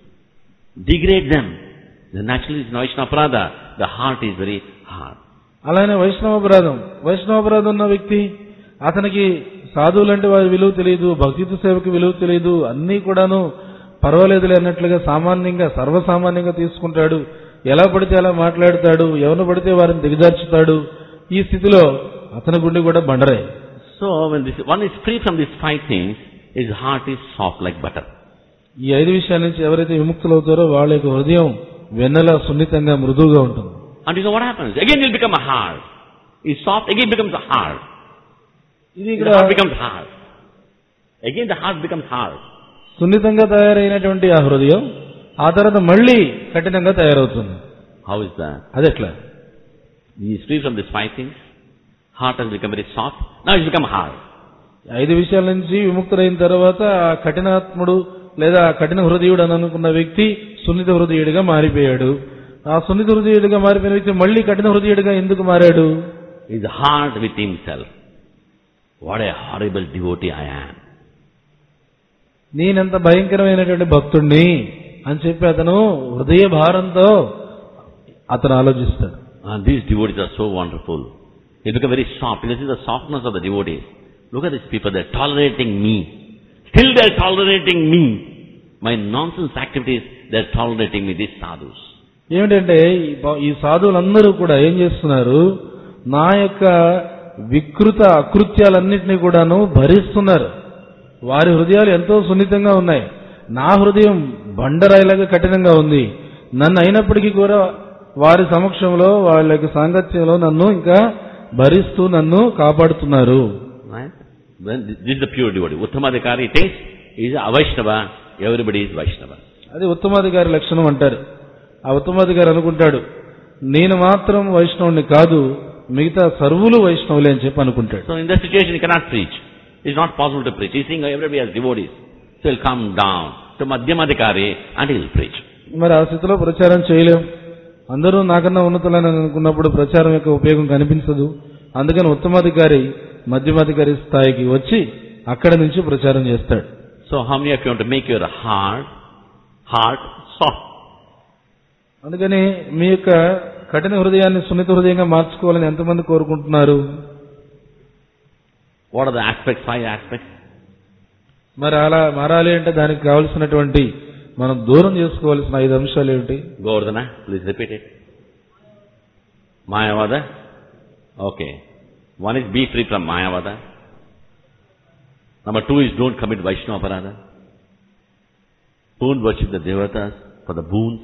[SPEAKER 1] Degrade them. Then naturally it's Vaishnava aparadha. The heart is very hard.
[SPEAKER 2] అలానే వైష్ణవాపరాధం, వైష్ణవాపరాధం ఉన్న వ్యక్తి, అతనికి సాధువులంటే వారి విలువ తెలియదు, భక్తిత్వ సేవకి విలువ తెలియదు, అన్నీ కూడాను పర్వాలేదులే అన్నట్లుగా సామాన్యంగా సర్వసామాన్యంగా తీసుకుంటాడు, ఎలా పడితే అలా మాట్లాడతాడు, ఎవరు పడితే వారిని దిగజార్చుతాడు. ఈ స్థితిలో అతని గుండె కూడా బండరే.
[SPEAKER 1] So when this one is free from these five things, his heart is soft like butter.
[SPEAKER 2] ఈ ఐదు విషయాల నుంచి ఎవరైతే విముక్తులవుతారో వాళ్ళ యొక్క హృదయం వెన్నెల సున్నితంగా మృదువుగా ఉంటుంది.
[SPEAKER 1] And you know what happens? Again he'll become a hard. He's soft, again becomes a hard.
[SPEAKER 2] ఇది
[SPEAKER 1] The
[SPEAKER 2] ఇక్కడ
[SPEAKER 1] heart becomes hard. Again the heart becomes hard.
[SPEAKER 2] సున్నితంగా తయారైనటువంటి ఆ హృదయం ఆ తర్వాత మళ్ళీ కఠినంగా తయారవుతుంది.
[SPEAKER 1] How is that?
[SPEAKER 2] అది ఎట్లా?
[SPEAKER 1] He is free from these five things. Heart has become very soft. Now he's become hard.
[SPEAKER 2] ఐదు విషయాల నుంచి విముక్తులైన తర్వాత ఆ కఠినాత్ముడు లేదా కఠిన హృదయుడు అని అనుకున్న వ్యక్తి సున్నిత హృదయుడిగా మారిపోయాడు. ఆ సున్నిత హృదయుడిగా మారిపోయిన వ్యక్తి మళ్ళీ కఠిన హృదయుడిగా ఎందుకు మారాడు?
[SPEAKER 1] He's hard with himself. What a horrible devotee I am.
[SPEAKER 2] నేనెంత భయంకరమైనటువంటి భక్తుణ్ణి అని చెప్పి అతను హృదయ భారంతో అతను ఆలోచిస్తాడు.
[SPEAKER 1] And these devotees are so wonderful. They become very soft. You see the softness of the devotees. Look at these people, they're tolerating me. Still they're tolerating me. My nonsense activities, they're tolerating me, these sadhus.
[SPEAKER 2] ఏమిటంటే ఈ సాధువులందరూ కూడా ఏం చేస్తున్నారు? నా యొక్క వికృత అకృత్యాలన్నింటినీ కూడాను భరిస్తున్నారు. వారి హృదయాలు ఎంతో సున్నితంగా ఉన్నాయి. నా హృదయం బండరాయిలాగా కఠినంగా ఉంది. నన్ను అయినప్పటికీ కూడా వారి సమక్షంలో వాళ్ళ యొక్క సాంగత్యంలో నన్ను ఇంకా భరిస్తూ నన్ను కాపాడుతున్నారు.
[SPEAKER 1] Right? This is the pure devotee. Uttamadhikari thinks he is a Vaishnava, everybody is Vaishnava.
[SPEAKER 2] అది ఉత్తమాధికారి లక్షణం అంటారు. ఆ ఉత్తమాధికారి అనుకుంటాడు నేను మాత్రం వైష్ణవుని కాదు, మిగతా సర్వులు వైష్ణవులే అని చెప్పి అనుకుంటాడు.
[SPEAKER 1] So in that situation he cannot preach. It's not possible to preach. He's saying everybody has devotees. So he'll come down to Madhyamadhikari and he'll preach.
[SPEAKER 2] మరి ఆ స్థితిలో ప్రచారం చేయలేం. అందరూ నాకన్నా ఉన్నతులని అనుకున్నప్పుడు ప్రచారం యొక్క ఉపయోగం కనిపించదు. అందుకని ఉత్తమాధికారి మధ్యమాధికారి స్థాయికి వచ్చి అక్కడి నుంచి ప్రచారం చేస్తాడు.
[SPEAKER 1] So how many of you want to make your heart, heart soft?
[SPEAKER 2] అందుకని మీ యొక్క కఠిన హృదయాన్ని సున్నిత హృదయంగా మార్చుకోవాలని ఎంతమంది కోరుకుంటున్నారు?
[SPEAKER 1] What are the aspects, five aspects?
[SPEAKER 2] మరి అలా మారాలి అంటే దానికి కావలసినటువంటి మనం దూరం చేసుకోవాల్సిన ఐదు అంశాలు ఏమిటి?
[SPEAKER 1] Govardhana, please repeat it. Mayavada? Okay. One is be free from Mayavada. Number two is don't commit Vaishnava Aparada. Don't worship the Devatas for the boons.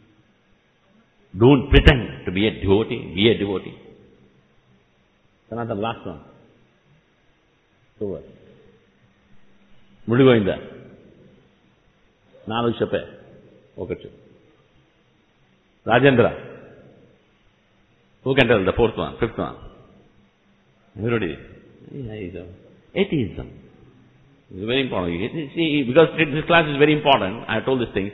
[SPEAKER 1] Don't pretend to be a devotee. Be a devotee. That's the last one. Over. ముడిపోయిందా? నాలుగు చెప్పే ఒకటి చెప్పు. Rajendra, who can tell the fourth one, fifth one? Everybody. Atheism. It's very important. See, because this class is very important, I have told these things.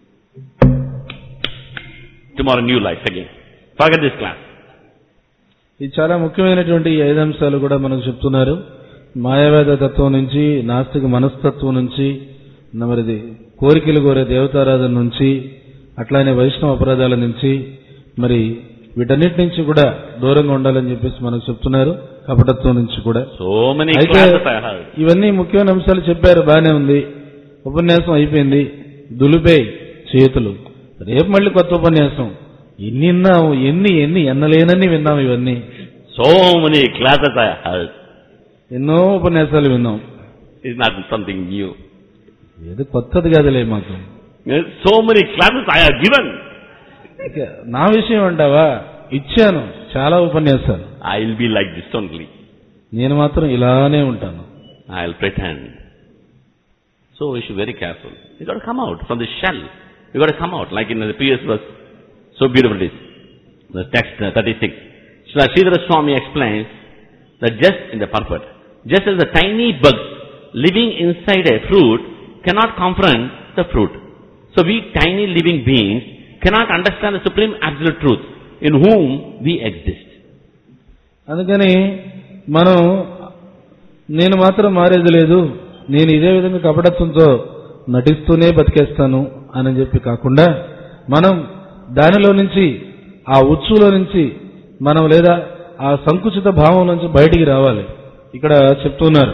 [SPEAKER 1] Tomorrow new life again. Forget this class.
[SPEAKER 2] ఇది చాలా ముఖ్యమైనటువంటి ఈ ఐదు అంశాలు కూడా మనకు చెప్తున్నారు. మాయావేద తత్వం నుంచి, నాస్తిక మనస్తత్వం నుంచి, మరిది కోరికలు కోరే దేవతారాధన నుంచి, అట్లానే వైష్ణవ అపరాధాల నుంచి, మరి వీటన్నిటి నుంచి కూడా దూరంగా ఉండాలని చెప్పేసి మనకు చెప్తున్నారు. కపటత్వం నుంచి కూడా. అయితే ఇవన్నీ ముఖ్యమైన అంశాలు చెప్పారు, బానే ఉంది. ఉపన్యాసం అయిపోయింది, దులిపే చేతులు. రేపు మళ్ళీ కొత్త ఉపన్యాసం. ఎన్ని విన్నాము, ఎన్ని ఎన్ని ఎన్నలేనన్ని విన్నాము. ఇవన్నీ
[SPEAKER 1] so many classes I heard.
[SPEAKER 2] ఎన్నో ఉపన్యాసాలు విన్నాం.
[SPEAKER 1] It's not something new.
[SPEAKER 2] ఏది కొత్తది కాదులే మాకు.
[SPEAKER 1] So many classes I have given.
[SPEAKER 2] నా విషయం అంటావా? ఇచ్చాను చాలా ఉపన్యాసాలు.
[SPEAKER 1] I will be like this only.
[SPEAKER 2] నేను మాత్రం ఇలానే ఉంటాను.
[SPEAKER 1] I will pretend. So you should very careful. You got to come out from the shell. You got to come out like in the previous verse. So beautiful it is. The text uh, thirty-six. Srila Sridhara Swami explains that just in the purport, just as the tiny bugs living inside a fruit cannot confront the fruit, so we tiny living beings cannot understand the supreme absolute truth in whom we exist.
[SPEAKER 2] అందుకని మనం నేను మాత్రం మారేది లేదు, నేను ఇదే విధంగా కపటత్వంతో నటిస్తూనే బతికేస్తాను అని చెప్పి కాకుండా, మనం దానిలో నుంచి, ఆ ఉచ్చులో నుంచి మనం, లేదా ఆ సంకుచిత భావం నుంచి బయటికి రావాలి. ఇక్కడ చెప్తున్నారు.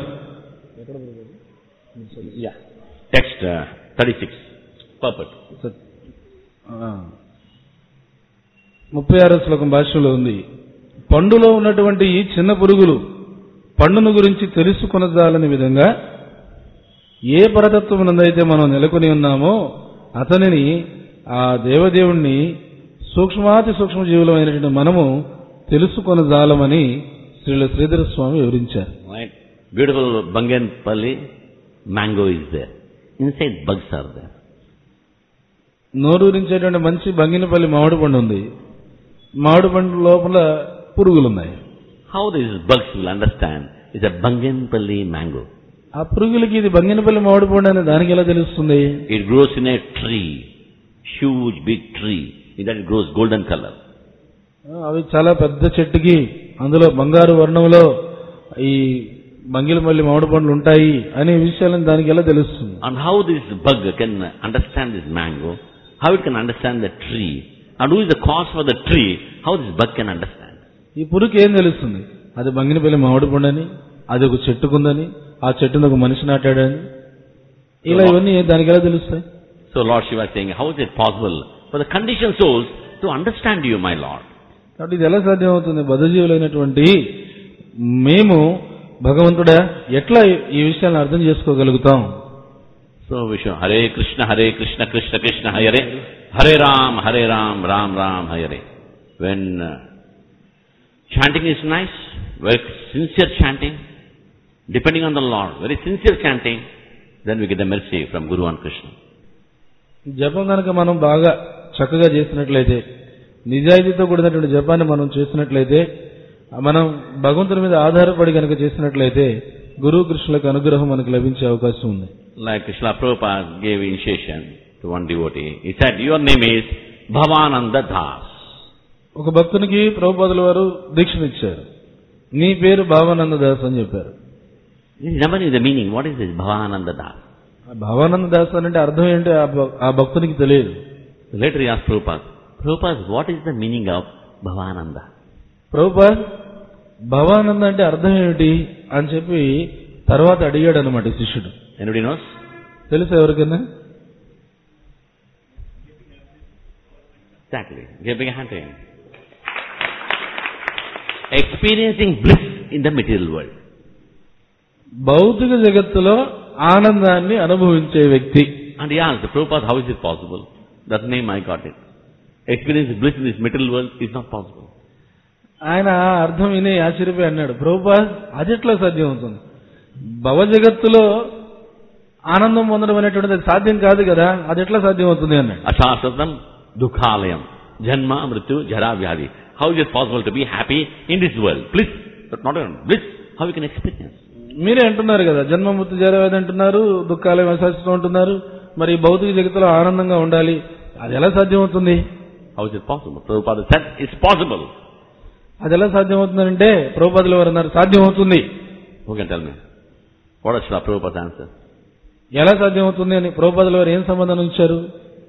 [SPEAKER 1] Text thirty-six. పర్పట్.
[SPEAKER 2] ముప్పై ఆరో శ్లోకం భాష్యంలో ఉంది. పండులో ఉన్నటువంటి ఈ చిన్న పురుగులు పండును గురించి తెలుసుకొనజాలని విధంగా ఏ పరతత్వమునందైతే మనం నెలకొని ఉన్నామో అతనిని ఆ దేవదేవుణ్ణి సూక్ష్మాతి సూక్ష్మ జీవులమైనటువంటి మనము తెలుసుకొన జాలమని శ్రీల శ్రీధర స్వామి వివరించారు.
[SPEAKER 1] Right? Beautiful Banganpalli mango is there. Inside bugs are there.
[SPEAKER 2] నోరూరించేటువంటి మంచి బంగినపల్లి మామిడి పండు ఉంది. మామిడి పండు లోపల పురుగులున్నాయి.
[SPEAKER 1] How these bugs will understand it's a Banganpalli mango?
[SPEAKER 2] ఆ పురుగులకి ఇది బంగినపల్లి మామిడి పండు అని దానికి ఎలా తెలుస్తుంది?
[SPEAKER 1] It grows in a tree, huge big tree. In that it grows golden color.
[SPEAKER 2] అవి చాలా పెద్ద చెట్టుకి అందులో బంగారు వర్ణంలో ఈ బంగినపల్లి మామిడి పండ్లు ఉంటాయి అనే విషయాలను దానికి ఎలా తెలుస్తుంది?
[SPEAKER 1] And how this bug can understand this mango? How it can understand the tree? And who is the cause for the tree? How this bug can understand?
[SPEAKER 2] ఈ పురుగుకి ఏం తెలుస్తుంది? అది బంగినపల్లి మామిడి పండు అని, అది ఒక చెట్టుకుందని, ఆ చెట్టును ఒక మనిషి నాటాడని, ఇలా ఇవన్నీ దానికి ఎలా తెలుస్తాయి?
[SPEAKER 1] So Lord Shiva is saying, how is it possible for the conditioned souls to understand you, my Lord?
[SPEAKER 2] కాబట్టి ఇది ఎలా సాధ్యం అవుతుంది? బద్ధజీవులైనటువంటి మేము భగవంతుడా ఎట్లా ఈ విషయాలను అర్థం చేసుకోగలుగుతాం?
[SPEAKER 1] So we should Hare Krishna, Hare Krishna, Krishna Krishna, Hare Hare Ram, Hare Ram, Ram Ram, Hare. When uh, chanting is nice, very sincere chanting, depending on the Lord, very sincere chanting, then we get the mercy from Guru and Krishna.
[SPEAKER 2] జపం కనుక మనం బాగా చక్కగా చేసినట్లయితే, నిజాయితీతో కూడినటువంటి జపాన్ని మనం చేసినట్లయితే, మనం భగవంతుని మీద ఆధారపడి కనుక చేసినట్లయితే గురు కృష్ణులకు అనుగ్రహం మనకు లభించే అవకాశం ఉంది.
[SPEAKER 1] Like Krishna Prabhupada gave initiation to one devotee. He said, your name is Bhavananda Das.
[SPEAKER 2] ఒక భక్తునికి ప్రభుపాదుల వారు దీక్షనిచ్చారు. నీ పేరు భావానంద దాస్ అని చెప్పారు.
[SPEAKER 1] He never knew the meaning. What is this Bhavananda Das?
[SPEAKER 2] భావానంద Das అంటే అర్థం ఏంటి ఆ భక్తునికి తెలియదు.
[SPEAKER 1] Later he asked Prabhupada, Prabhupada, what is the meaning of Bhavananda?
[SPEAKER 2] Prabhupad, Bhavananda అంటే అర్థం ఏమిటి అని చెప్పి తర్వాత అడిగాడు అనమాట శిష్యుడు.
[SPEAKER 1] Anybody knows?
[SPEAKER 2] తెలుసా ఎవరికైనా?
[SPEAKER 1] Exactly. Give a hand to him. Experiencing bliss in the material world.
[SPEAKER 2] భౌతిక జగత్తులో ఆనందాన్ని అనుభవించే వ్యక్తి.
[SPEAKER 1] And he asked, Prabhupada, how is it possible? That name I got it. Experiencing bliss in this material world is not possible.
[SPEAKER 2] ఆయన అర్థం విని ఆశ్చర్యపోయి అన్నాడు, ప్రభుపాద్, అది ఎట్లా సాధ్యం అవుతుంది? భవ జగత్తులో ఆనందం పొందడం అనేటువంటిది అది సాధ్యం కాదు కదా, అది ఎట్లా సాధ్యం అవుతుంది అన్నాడు.
[SPEAKER 1] అశాశ్వతం దుఃఖాలయం జన్మ మృత్యు జరా వ్యాధి. How is it possible to be happy in this world? Bliss, but not only bliss, how we can experience?
[SPEAKER 2] మీరే అంటున్నారు కదా, జన్మ మృత్యు జరా వ్యాధి అంటున్నారు, దుఃఖాలయం అశాశ్వతం అంటున్నారు, మరి భౌతిక జగత్తులో ఆనందంగా ఉండాలి, అది ఎలా సాధ్యం అవుతుంది?
[SPEAKER 1] How is it possible? Prabhupada said, it's possible.
[SPEAKER 2] అది ఎలా సాధ్యం అవుతుందంటే ప్రభుపాదుల వారు అన్నారు, సాధ్యం అవుతుంది.
[SPEAKER 1] Who can tell me? What is Prabhupada's answer?
[SPEAKER 2] ఎలా సాధ్యం అవుతుంది అని ప్రభుపాదుల వారు ఏం సమాధానం ఇచ్చారు?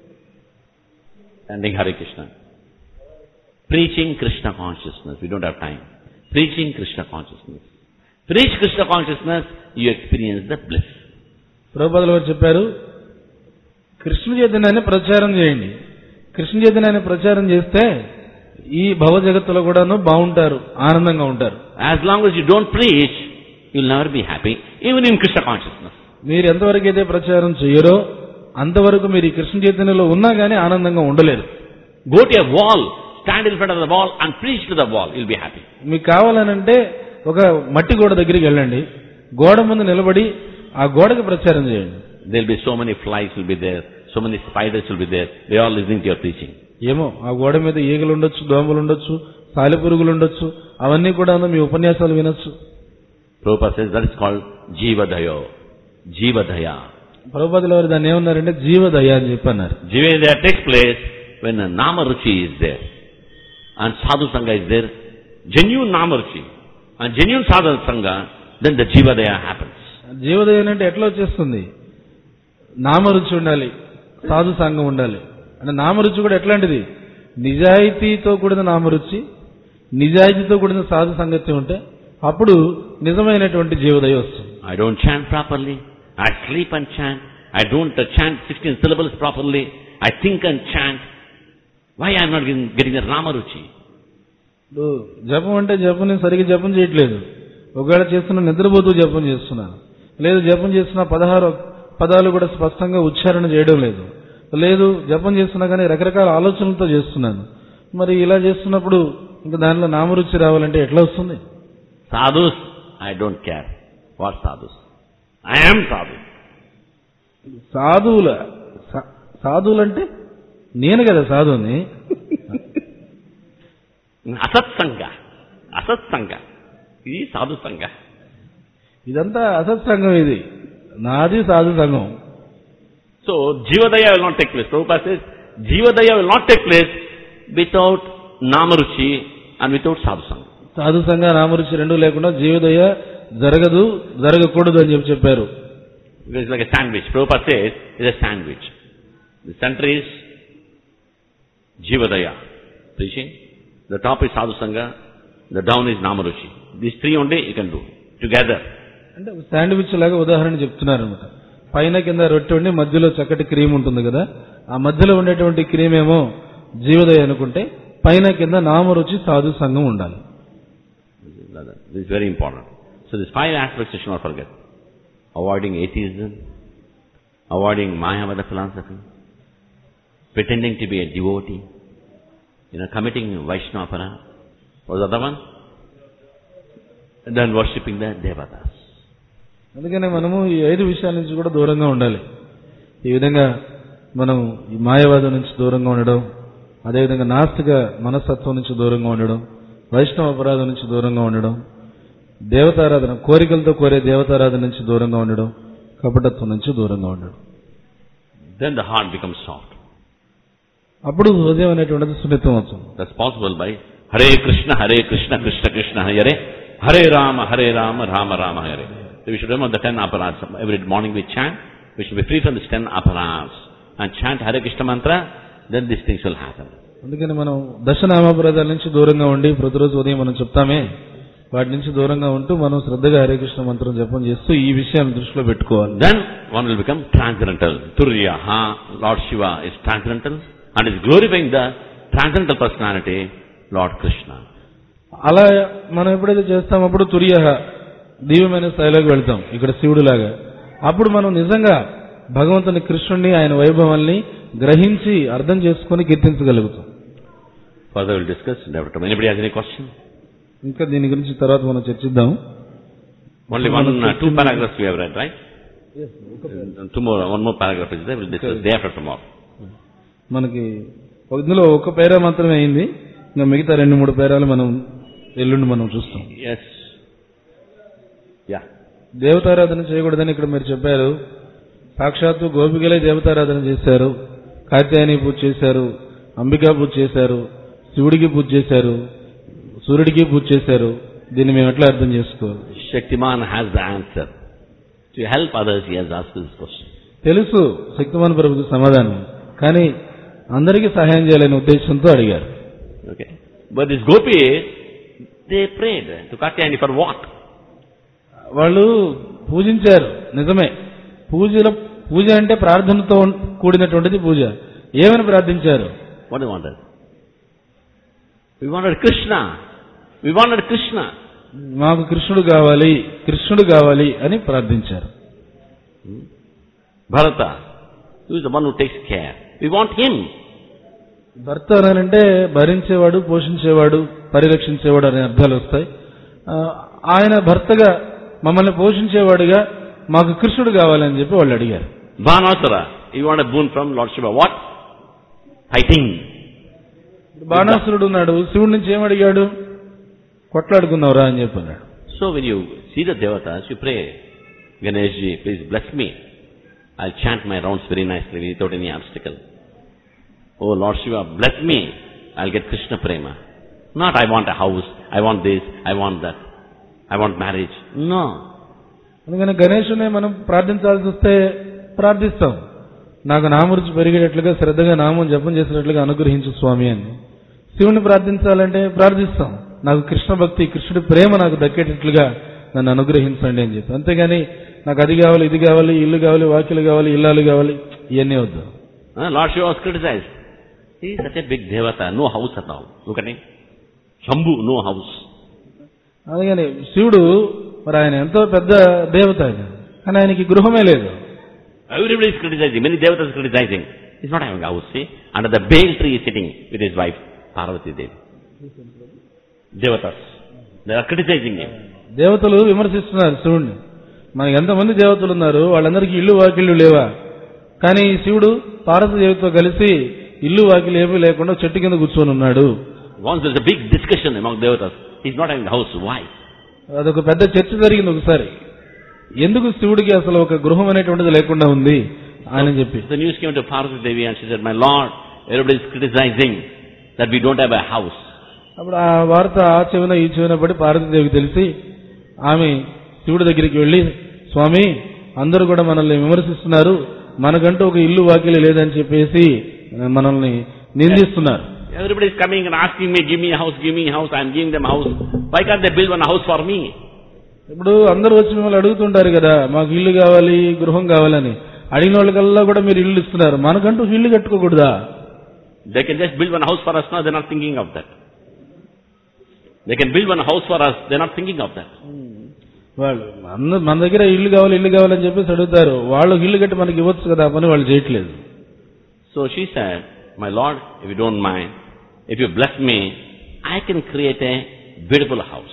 [SPEAKER 1] Ending Hare Krishna. Preaching Krishna consciousness. We don't have time. Preaching Krishna consciousness. Preach Krishna consciousness, you experience the bliss.
[SPEAKER 2] ప్రభుపాదుల వారు చెప్పారు, కృష్ణ చైతన్యాన్ని ప్రచారం చేయండి. కృష్ణ చైతన్యాన్ని ప్రచారం చేస్తే ఈ భవ జగత్తులో కూడాను బాగుంటారు, ఆనందంగా ఉంటారు.
[SPEAKER 1] As long as you don't preach, you'll never be happy, even in Krishna consciousness.
[SPEAKER 2] మీరు ఎంతవరకు అయితే ప్రచారం చేయరో అంతవరకు మీరు ఈ కృష్ణ చైతన్యంలో ఉన్నా గానీ ఆనందంగా ఉండలేరు.
[SPEAKER 1] Go to a wall, stand in front of the wall and preach to the wall, you'll be happy.
[SPEAKER 2] మీకు కావాలనంటే ఒక మట్టి గోడ దగ్గరికి వెళ్ళండి, గోడ ముందు నిలబడి ఆ గోడకి ప్రచారం చేయండి.
[SPEAKER 1] There'll be so many flies will be there, so many spiders will be there, they are listening to your preaching.
[SPEAKER 2] ఏమో ఆ గోడ మీద ఈగలు ఉండొచ్చు, దోమలు ఉండొచ్చు, సాలెపురుగులు ఉండొచ్చు, అవన్నీ కూడా మీ ఉపన్యాసాలు వినొచ్చు.
[SPEAKER 1] Prabhupada says that is called Jivadaya. Jivadaya.
[SPEAKER 2] ప్రభుపాదుల వారు దాన్ని ఏమన్నారంటే జీవదయ అని చెప్పన్నారు.
[SPEAKER 1] Jivadaya takes place when a Namaruchi is there and Sadhu Sangha is there, genuine Namaruchi and genuine Sadhu Sangha, then the Jivadaya happens.
[SPEAKER 2] జీవదయ అంటే ఎట్లా వచ్చేస్తుంది? నామరుచి ఉండాలి, సాధు సంఘం ఉండాలి. అంటే నామరుచి కూడా ఎట్లాంటిది? నిజాయితీతో కూడిన నామరుచి, నిజాయితీతో కూడిన సాధు సంగత్యం ఉంటే అప్పుడు నిజమైనటువంటి జీవదయ వస్తుంది.
[SPEAKER 1] I don't chant properly, I sleep and chant, I don't uh, chant sixteen syllables properly, I think and chant. Why I am not getting, getting the Namaruchi?
[SPEAKER 2] జపం అంటే జపం నేను సరిగ్గా జపం చేయట్లేదు, ఒకవేళ చేస్తున్నా నిద్రపోతూ జపం చేస్తున్నాను, లేదు జపం చేస్తున్నా పదహారు పదాలు కూడా స్పష్టంగా ఉచ్చారణ చేయడం లేదు. లేదు జపం చేస్తున్నా కానీ రకరకాల ఆలోచనలతో చేస్తున్నాను. మరి ఇలా చేస్తున్నప్పుడు ఇంకా దానిలో నామరుచి రావాలంటే ఎట్లా వస్తుంది?
[SPEAKER 1] Sadhus, I don't care. What sadhus? I am sadhu.
[SPEAKER 2] సాధువుల సాధువులంటే నేను కదా సాధువుని.
[SPEAKER 1] అసత్సంగ అసత్సంగ ఇది సాధు సంఘ.
[SPEAKER 2] ఇదంతా అసత్సంగం, ఇది నాది సాధు సంఘం.
[SPEAKER 1] So Jivadaya will not take place. Prabhupada says Jivadaya will not take place without Namaruchi and without sadhu sangha.
[SPEAKER 2] సాధు సంఘ నామరుచి రెండు లేకుండా జీవోదయ జరగదు, జరగకూడదు అని చెప్పి చెప్పారు.
[SPEAKER 1] It's like a sandwich. Prabhupada says it's a sandwich. The center is Jivadaya preaching. The top is sadhu sangha. The down is Namaruchi. These three only you can do together.
[SPEAKER 2] అంటే శాండ్విచ్ లాగా ఉదాహరణ చెప్తున్నారు అనమాట. పైన కింద రొట్టె ఉండి మధ్యలో చక్కటి క్రీమ్ ఉంటుంది కదా, ఆ మధ్యలో ఉండేటువంటి క్రీమ్ ఏమో జీవోదయ అనుకుంటే పైన కింద నామరుచి సాధు సంఘం ఉండాలి.
[SPEAKER 1] This is very important. So these five aspects you should not forget. Avoiding atheism, avoiding Mayavada philosophy, pretending to be a devotee, you know, committing Vaishnavapara. What was the other one? And then worshipping the Devatas.
[SPEAKER 2] అందుకనే మనము ఈ ఐదు విషయాల నుంచి కూడా దూరంగా ఉండాలి. ఈ విధంగా మనం ఈ మాయవాదం నుంచి దూరంగా ఉండడం, అదేవిధంగా నాస్తిక మనస్తత్వం నుంచి దూరంగా ఉండడం, వైష్ణవ అపరాధం నుంచి దూరంగా ఉండడం, దేవతారాధన కోరికలతో కోరే దేవతారాధన నుంచి దూరంగా ఉండడం, కపటత్వం నుంచి దూరంగా ఉండడం.
[SPEAKER 1] Then the heart becomes soft.
[SPEAKER 2] అప్పుడు హృదయం అనేటువంటిది సున్నితం అవుతుంది.
[SPEAKER 1] That's possible by Hare Krishna, Hare Krishna, Krishna Krishna, Hare Hare Rama, Hare Rama, Rama Rama, Hare. So we should remember the ten aparats. Every morning we chant. We should be free from these ten aparats and chant Hare Krishna mantra. Then these things will happen.
[SPEAKER 2] అందుకని మనం దశనామాపరాధాల నుంచి దూరంగా ఉండి ప్రతిరోజు ఉదయం మనం చెప్తామే, వాటి నుంచి దూరంగా ఉంటూ మనం శ్రద్ధగా హరే కృష్ణ మంత్రం జపం చేస్తూ ఈ విషయాన్ని దృష్టిలో పెట్టుకోవాలి.
[SPEAKER 1] Then one will become transcendental. Turiyaha, Lord Shiva is transcendental and is glorifying the transcendental personality, Lord Krishna.
[SPEAKER 2] అలా మనం ఎప్పుడైతే చేస్తాం అప్పుడు తురియహ దివ్యమైన స్థాయిలోకి వెళ్తాం, ఇక్కడ శివుడు లాగా. అప్పుడు మనం నిజంగా భగవంతుని కృష్ణుడిని ఆయన వైభవాల్ని గ్రహించి అర్థం చేసుకుని కీర్తించగలుగుతాం.
[SPEAKER 1] Further we'll discuss. Anybody has any question?
[SPEAKER 2] ఇంకా దీని గురించి తర్వాత మనం చర్చిద్దాం.
[SPEAKER 1] Only one, uh, two paragraphs we have read, right? Yes. Two more, one more paragraph is there. We'll discuss day after tomorrow.
[SPEAKER 2] మనకి ఇందులో ఒక పేరా మాత్రమే అయింది, ఇంకా మిగతా రెండు మూడు పేరాలు మనం ఎల్లుండి మనం చూస్తాం.
[SPEAKER 1] Yes. Yeah.
[SPEAKER 2] దేవతారాధన చేయకూడదని ఇక్కడ మీరు చెప్పారు. సాక్షాత్తు గోపికలే దేవతారాధన చేశారు, కాత్యాయని పూజ చేశారు, అంబికా పూజ చేశారు, శివుడికి పూజ చేశారు, సూర్యుడికి పూజ చేశారు. దీన్ని మేము ఎట్లా అర్థం చేసుకోవాలి?
[SPEAKER 1] Shaktiman has the answer. To help others, he has asked this question.
[SPEAKER 2] తెలుసు శక్తిమాన్ ప్రభుకి సమాధానం, కానీ అందరికీ సహాయం చేయాలనే ఉద్దేశంతో అడిగారు.
[SPEAKER 1] Okay. But these gopis, they prayed to Katyayani for what?
[SPEAKER 2] వాళ్ళు పూజించారు నిజమే. పూజలో పూజ అంటే ప్రార్థనతో కూడినటువంటిది పూజ. ఏమని ప్రార్థించారు?
[SPEAKER 1] What they wanted? We wanted Krishna. We wanted Krishna.
[SPEAKER 2] మాకు కృష్ణుడు కావాలి, కృష్ణుడు కావాలి అని ప్రార్థించారు.
[SPEAKER 1] Bharata, who is the one who takes care. We want him.
[SPEAKER 2] భర్త అనంటే భరించేవాడు, పోషించేవాడు, పరిరక్షించేవాడు అనే అర్థాలు వస్తాయి. ఆయన భర్తగా మమ్మల్ని పోషించేవాడుగా మాకు కృష్ణుడు కావాలని చెప్పి వాళ్ళు అడిగారు.
[SPEAKER 1] Banasura, you want a boon from Lord Shiva. What? Fighting.
[SPEAKER 2] బాణాసురుడు ఉన్నాడు, శివుడి నుంచి ఏమడిగాడు? కొట్లాడుకున్నావురా అని చెప్పన్నాడు.
[SPEAKER 1] So when you see the devatas, you pray, Ganeshji, please bless me. I'll chant my rounds very nicely without any obstacle. Oh Lord Shiva, bless me. I'll get Krishna prema. Not I want a house, I want this, I want that, I want marriage. No.
[SPEAKER 2] అందుకని గణేశునే మనం ప్రార్థించాల్సి వస్తే ప్రార్థిస్తాం, నాకు నామరుచి పెరిగేటట్లుగా శ్రద్ధగా నామం జపం చేసేటట్లుగా అనుగ్రహించు స్వామి అని. శివుని ప్రార్థించాలంటే ప్రార్థిస్తాం, నాకు కృష్ణ భక్తి, కృష్ణుడి ప్రేమ నాకు దక్కేటట్లుగా నన్ను అనుగ్రహించండి అని చెప్పి. అంతేగాని నాకు అది కావాలి, ఇది కావాలి, ఇల్లు కావాలి, వాకిలు కావాలి, ఇల్లాలు కావాలి, ఇవన్నీ వద్దు.
[SPEAKER 1] Lord Shiva was criticized. He is such a big devata, no house at all. Look at him. Shambhu, no house.
[SPEAKER 2] అందుకని శివుడు మరి ఆయన ఎంతో పెద్ద దేవత ఆయన, కానీ ఆయనకి గృహమే లేదు.
[SPEAKER 1] Everybody is criticizing. Many devatas criticizing. He's not having a house. See, under the bale tree is sitting with his wife, Parvati Devi. Devatas. They are criticizing him.
[SPEAKER 2] దేవతలు విమర్శిస్తున్నారు శివుడిని. మనకి ఎంతమంది దేవతలు ఉన్నారు, వాళ్ళందరికీ ఇల్లు వాకిళ్ళు లేవా? కానీ శివుడు పార్వతీదేవితో కలిసి ఇల్లు వాకిలు ఏమీ లేకుండా చెట్టు కింద కూర్చొని ఉన్నాడు.
[SPEAKER 1] Once there is a big discussion among devatas. He's not having a house. Why?
[SPEAKER 2] అదొక పెద్ద చర్చ జరిగింది ఒకసారి. ఎందుకు శివుడికి అసలు ఒక గృహం అనేటువంటిది లేకుండా ఉంది అని చెప్పి.
[SPEAKER 1] The news came to Parvati Devi and she said, "My Lord, everybody is criticizing that we don't have a house."
[SPEAKER 2] అప్పుడు ఆ వార్త ఆ చెవిన ఈ చెవిన పడి పార్వతీదేవికి తెలిసి ఆమె శివుడి దగ్గరికి వెళ్లి, స్వామి అందరూ కూడా మనల్ని విమర్శిస్తున్నారు, మనకంటూ ఒక ఇల్లు వాకిలి లేదని చెప్పేసి మనల్ని నిందిస్తున్నారు.
[SPEAKER 1] Everybody is coming and asking me, give me a house, give me a house. I am giving them a house. Why can't they build one house for me?
[SPEAKER 2] ఇప్పుడు అందరూ వచ్చి మిమ్మల్ని అడుగుతుంటారు కదా, మాకు ఇల్లు కావాలి, గృహం కావాలని. అడిగిన వాళ్ళకల్లా కూడా మీరు ఇల్లు ఇస్తున్నారు, మనకంటూ ఇల్లు కట్టుకోకూడదా?
[SPEAKER 1] They can just build one house for us now, they're not thinking of that. They can build one house for us, they're not thinking of that.
[SPEAKER 2] వాళ్ళు అందరూ మన దగ్గర ఇల్లు కావాలి ఇల్లు కావాలని చెప్పేసి అడుగుతారు, వాళ్ళు ఇల్లు కట్టి మనకి ఇవ్వచ్చు కదా, పని వాళ్ళు చేయట్లేదు.
[SPEAKER 1] So she said, "My Lord, if you don't mind, if you bless me, I can create a beautiful house."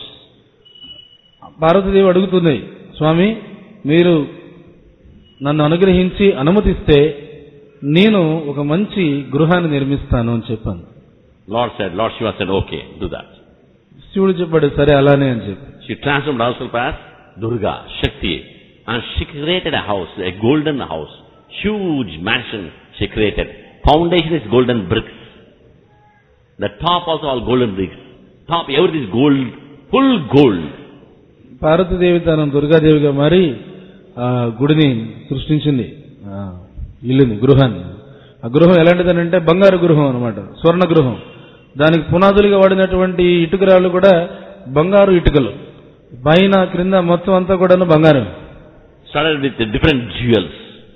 [SPEAKER 2] Parvatidevi అడుగుతుంది, స్వామి మీరు నన్ను అనుగ్రహించి అనుమతిస్తే నేను ఒక మంచి గృహాన్ని నిర్మిస్తాను అని చెప్పాను.
[SPEAKER 1] Lord said, Lord Shiva said, "Okay, do that."
[SPEAKER 2] శివుడు చెప్పాడు, సరే అలానే అని చెప్పి.
[SPEAKER 1] She transformed herself as Durga, Shakti, and she created a house, a golden house, huge mansion she created. Foundation is golden bricks. The top also all golden bricks. Top, everything is gold, full gold.
[SPEAKER 2] Parvatidevi తన దుర్గాదేవిగా మారి ఆ గుడిని సృష్టించింది, ఇల్లుని, గృహాన్ని. ఆ గృహం ఎలాంటిదనంటే బంగారు గృహం అన్నమాట, స్వర్ణ గృహం. దానికి పునాదులుగా వాడినటువంటి ఇటుకరాళ్ళు కూడా బంగారు ఇటుకలు, పైన క్రింద మొత్తం అంతా కూడా బంగారం.
[SPEAKER 1] Started with different jewels.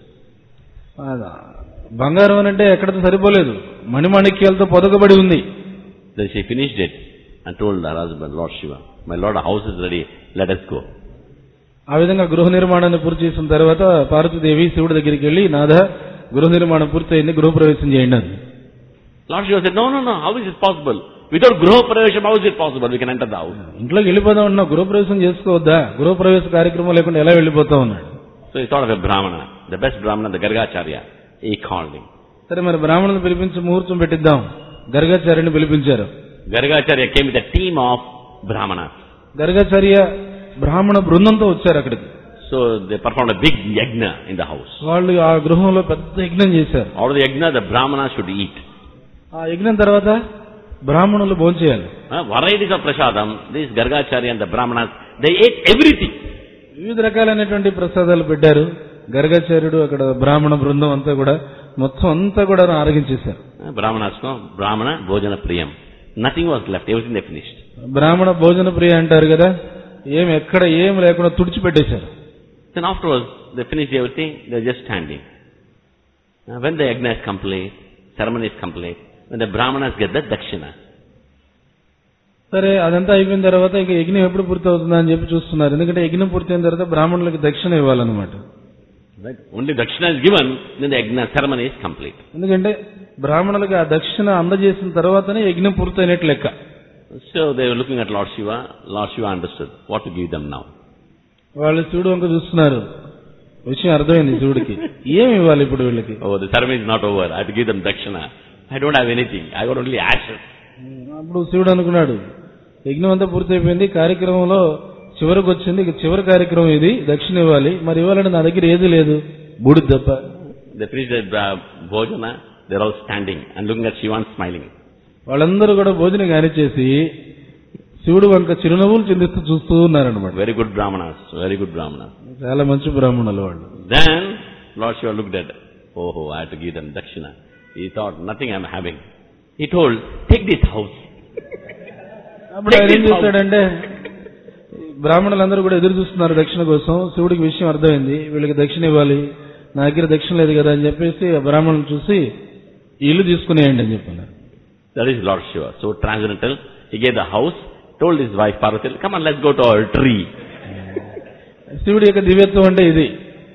[SPEAKER 2] బంగారం అని అంటే ఎక్కడితో సరిపోలేదు, మణిమాణిక్యాలతో పొదగబడి ఉంది.
[SPEAKER 1] Then she finished it and told her husband, Lord Shiva, "My Lord, the house is ready, let us go."
[SPEAKER 2] ఆ విధంగా గృహ నిర్మాణాన్ని పూర్తి చేసిన తర్వాత పార్వతీదేవి శివుడి దగ్గరికి వెళ్లి, నాథ గృహ నిర్మాణం పూర్తయింది, గృహప్రవేశం చేయండి అని.
[SPEAKER 1] Lord Shiva said, "No, no, no, how is it possible? Without గృహప్రవేశం, how is it possible? We can enter the house."
[SPEAKER 2] ఇంట్లోకి వెళ్ళిపోదాం అన్నా, గృహప్రవేశం చేసుకోవద్దా, గృహప్రవేశ కార్యక్రమం లేకుండా ఎలా వెళ్ళిపోతా ఉన్నాడు.
[SPEAKER 1] So he thought of a Brahmana, the best Brahmana, the Gargacharya. He called him.
[SPEAKER 2] సరే మరి బ్రాహ్మణులను పిలిపించి ముహూర్తం పెట్టిద్దాం, గర్గాచార్యని పిలిపించారు.
[SPEAKER 1] Gargacharya came with a team of Brahmanas.
[SPEAKER 2] గర్గాచార్య బ్రాహ్మణ బృందంతో వచ్చారు అక్కడికి.
[SPEAKER 1] So they performed a big yajna in the house.
[SPEAKER 2] వాళ్ళు ఆ గృహంలో పెద్ద యజ్ఞం చేశారు.
[SPEAKER 1] Out of the yajna, the Brahmanas should eat.
[SPEAKER 2] ఆ యజ్ఞం తర్వాత బ్రాహ్మణులు భోంచేయాలి.
[SPEAKER 1] Uh, varieties of prasadam, these Gargacharya and the Brahmanas, they ate everything.
[SPEAKER 2] వివిధ రకాలైనటువంటి ప్రసాదాలు పెట్టారు. గర్గాచార్యుడు అక్కడ బ్రాహ్మణ బృందం అంతా కూడా మొత్తం అంతా కూడా ఆరగించేశారు.
[SPEAKER 1] Uh, Brahmanas, no, Brahmana, Bhojana Priyam. Nothing was left, everything they finished.
[SPEAKER 2] బ్రాహ్మణ భోజన ప్రియ అంటారు కదా, ఏం ఎక్కడ ఏం లేకుండా తుడిచిపెట్టేశారు.
[SPEAKER 1] Then afterwards, they finished everything, they're just standing. Uh, when the yajna is complete, ceremony is complete, when the Brahmanas get the dakshina.
[SPEAKER 2] సరే అదంతా అయిపోయిన తర్వాత ఇక యజ్ఞం ఎప్పుడు పూర్తి అవుతుందా అని చెప్పి చూస్తున్నారు. ఎందుకంటే యజ్ఞం పూర్తి అయిన తర్వాత బ్రాహ్మణులకి దక్షిణ ఇవ్వాలన్నమాట.
[SPEAKER 1] Right? Only dakshina is given, then the yajna ceremony is complete.
[SPEAKER 2] ఎందుకంటే బ్రాహ్మణులకి ఆ దక్షిణ అందజేసిన తర్వాతనే యజ్ఞం పూర్తి అయినట్టు లెక్క.
[SPEAKER 1] So they were looking at Lord Shiva. Lord Shiva understood what to give them now.
[SPEAKER 2] వాళ్ళు శివుడు వంక చూస్తున్నారు, విషయం అర్థమైంది శివుడికి, ఏమి ఇవ్వాలి ఇప్పుడు వీళ్ళకి.
[SPEAKER 1] Oh, the ceremony is not over, I have to give them dakshina. I don't have anything, I got only ashes.
[SPEAKER 2] అప్పుడు శివుడు అనుకున్నాడు, యజ్ఞం అంతా పూర్తి అయిపోయింది, కార్యక్రమంలో చివరికి వచ్చింది, ఇక చివరి కార్యక్రమం ఇది, దక్షిణ ఇవ్వాలి, మరి ఇవ్వాలంటే నా దగ్గర ఏది లేదు, బూడిద తప్ప.
[SPEAKER 1] They finished their uh, bhojana, they're all standing and looking at Shiva and smiling.
[SPEAKER 2] వాళ్ళందరూ కూడా భోజనం కానిచ్చేసి శివుడు వంక చిరునవ్వులు చిందిస్తూ చూస్తూ ఉన్నారనమాట.
[SPEAKER 1] Very good brahmanas, very good brahmanas.
[SPEAKER 2] చాలా మంచి బ్రాహ్మణులు వాళ్ళు.
[SPEAKER 1] Then Lord Shiva looked at, oh, oh, I have to give them dakshina. He thought, nothing I'm having. He told, take this house.
[SPEAKER 2] అప్పుడు ఆయన ఏం చేశాడంటే, బ్రాహ్మణులందరూ కూడా ఎదురు చూస్తున్నారు దక్షిణ కోసం. శివుడికి విషయం అర్థమైంది, వీళ్ళకి దక్షిణ ఇవ్వాలి, నా దగ్గర దక్షిణ లేదు కదా అని చెప్పేసి బ్రాహ్మణులు చూసి ఇల్లు తీసుకునేయండి అని చెప్పన్నారు.
[SPEAKER 1] That is Lord Shiva. So transcendental. He gave the house, told his wife Parvati, come on, let's go to our tree.
[SPEAKER 2] శివుడి యొక్క దివ్యత్వం అంటే ఇది.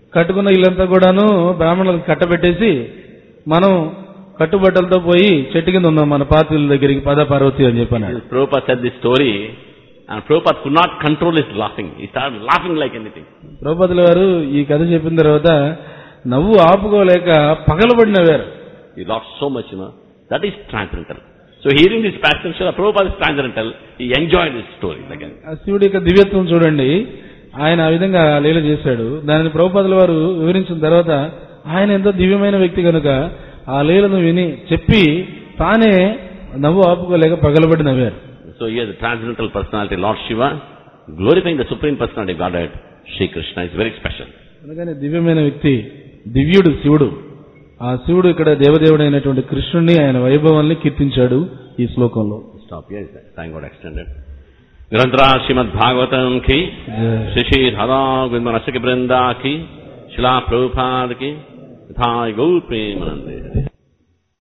[SPEAKER 2] కట్టుకున్న ఇల్లంతా కూడాను బ్రాహ్మణులకు కట్టబెట్టేసి మనం కట్టుబట్టలతో పోయి చెట్టు కింద ఉన్నాం మన పార్వతుల దగ్గరికి పద పార్వతి అని చెప్పాను.
[SPEAKER 1] Prabhupada said this story and Prabhupada could not control his laughing. He started laughing like anything.
[SPEAKER 2] ప్రభుపాదుల వారు ఈ కథ చెప్పిన తర్వాత నవ్వు ఆపుకోలేక పగలబడి నవ్వారు.
[SPEAKER 1] He laughed so much, you know. That is transcendental. So hearing this passion, Srila Prabhupada is transcendental. He enjoyed this story again.
[SPEAKER 2] ఆ శివుడి యొక్క దివ్యత్వం చూడండి, ఆయన ఆ విధంగా లీల చేశాడు. దానిని ప్రభుపాదుల వారు వివరించిన తర్వాత ఆయన ఎంతో దివ్యమైన వ్యక్తి కనుక ఆ లీలను విని చెప్పి తానే నవ్వు ఆపుకోలేక పగలబడి నవ్వారు.
[SPEAKER 1] So here the transcendental personality, Lord Shiva, glorifying the supreme personality of Godhead, Shri Krishna, is very special.
[SPEAKER 2] అందుకని దివ్యమైన వ్యక్తి దివ్యుడు శివుడు. ఆ శివుడు ఇక్కడ దేవదేవుడైనటువంటి కృష్ణుడిని ఆయన వైభవాన్ని కీర్తించాడు ఈ శ్లోకంలో.
[SPEAKER 1] Stop here, thank God extended. Grandra Srimad Bhagavatam ki, Shri Shri Radha Govinda Brinda ki, Srila Prabhupada ki, Thai Gaur Premanande.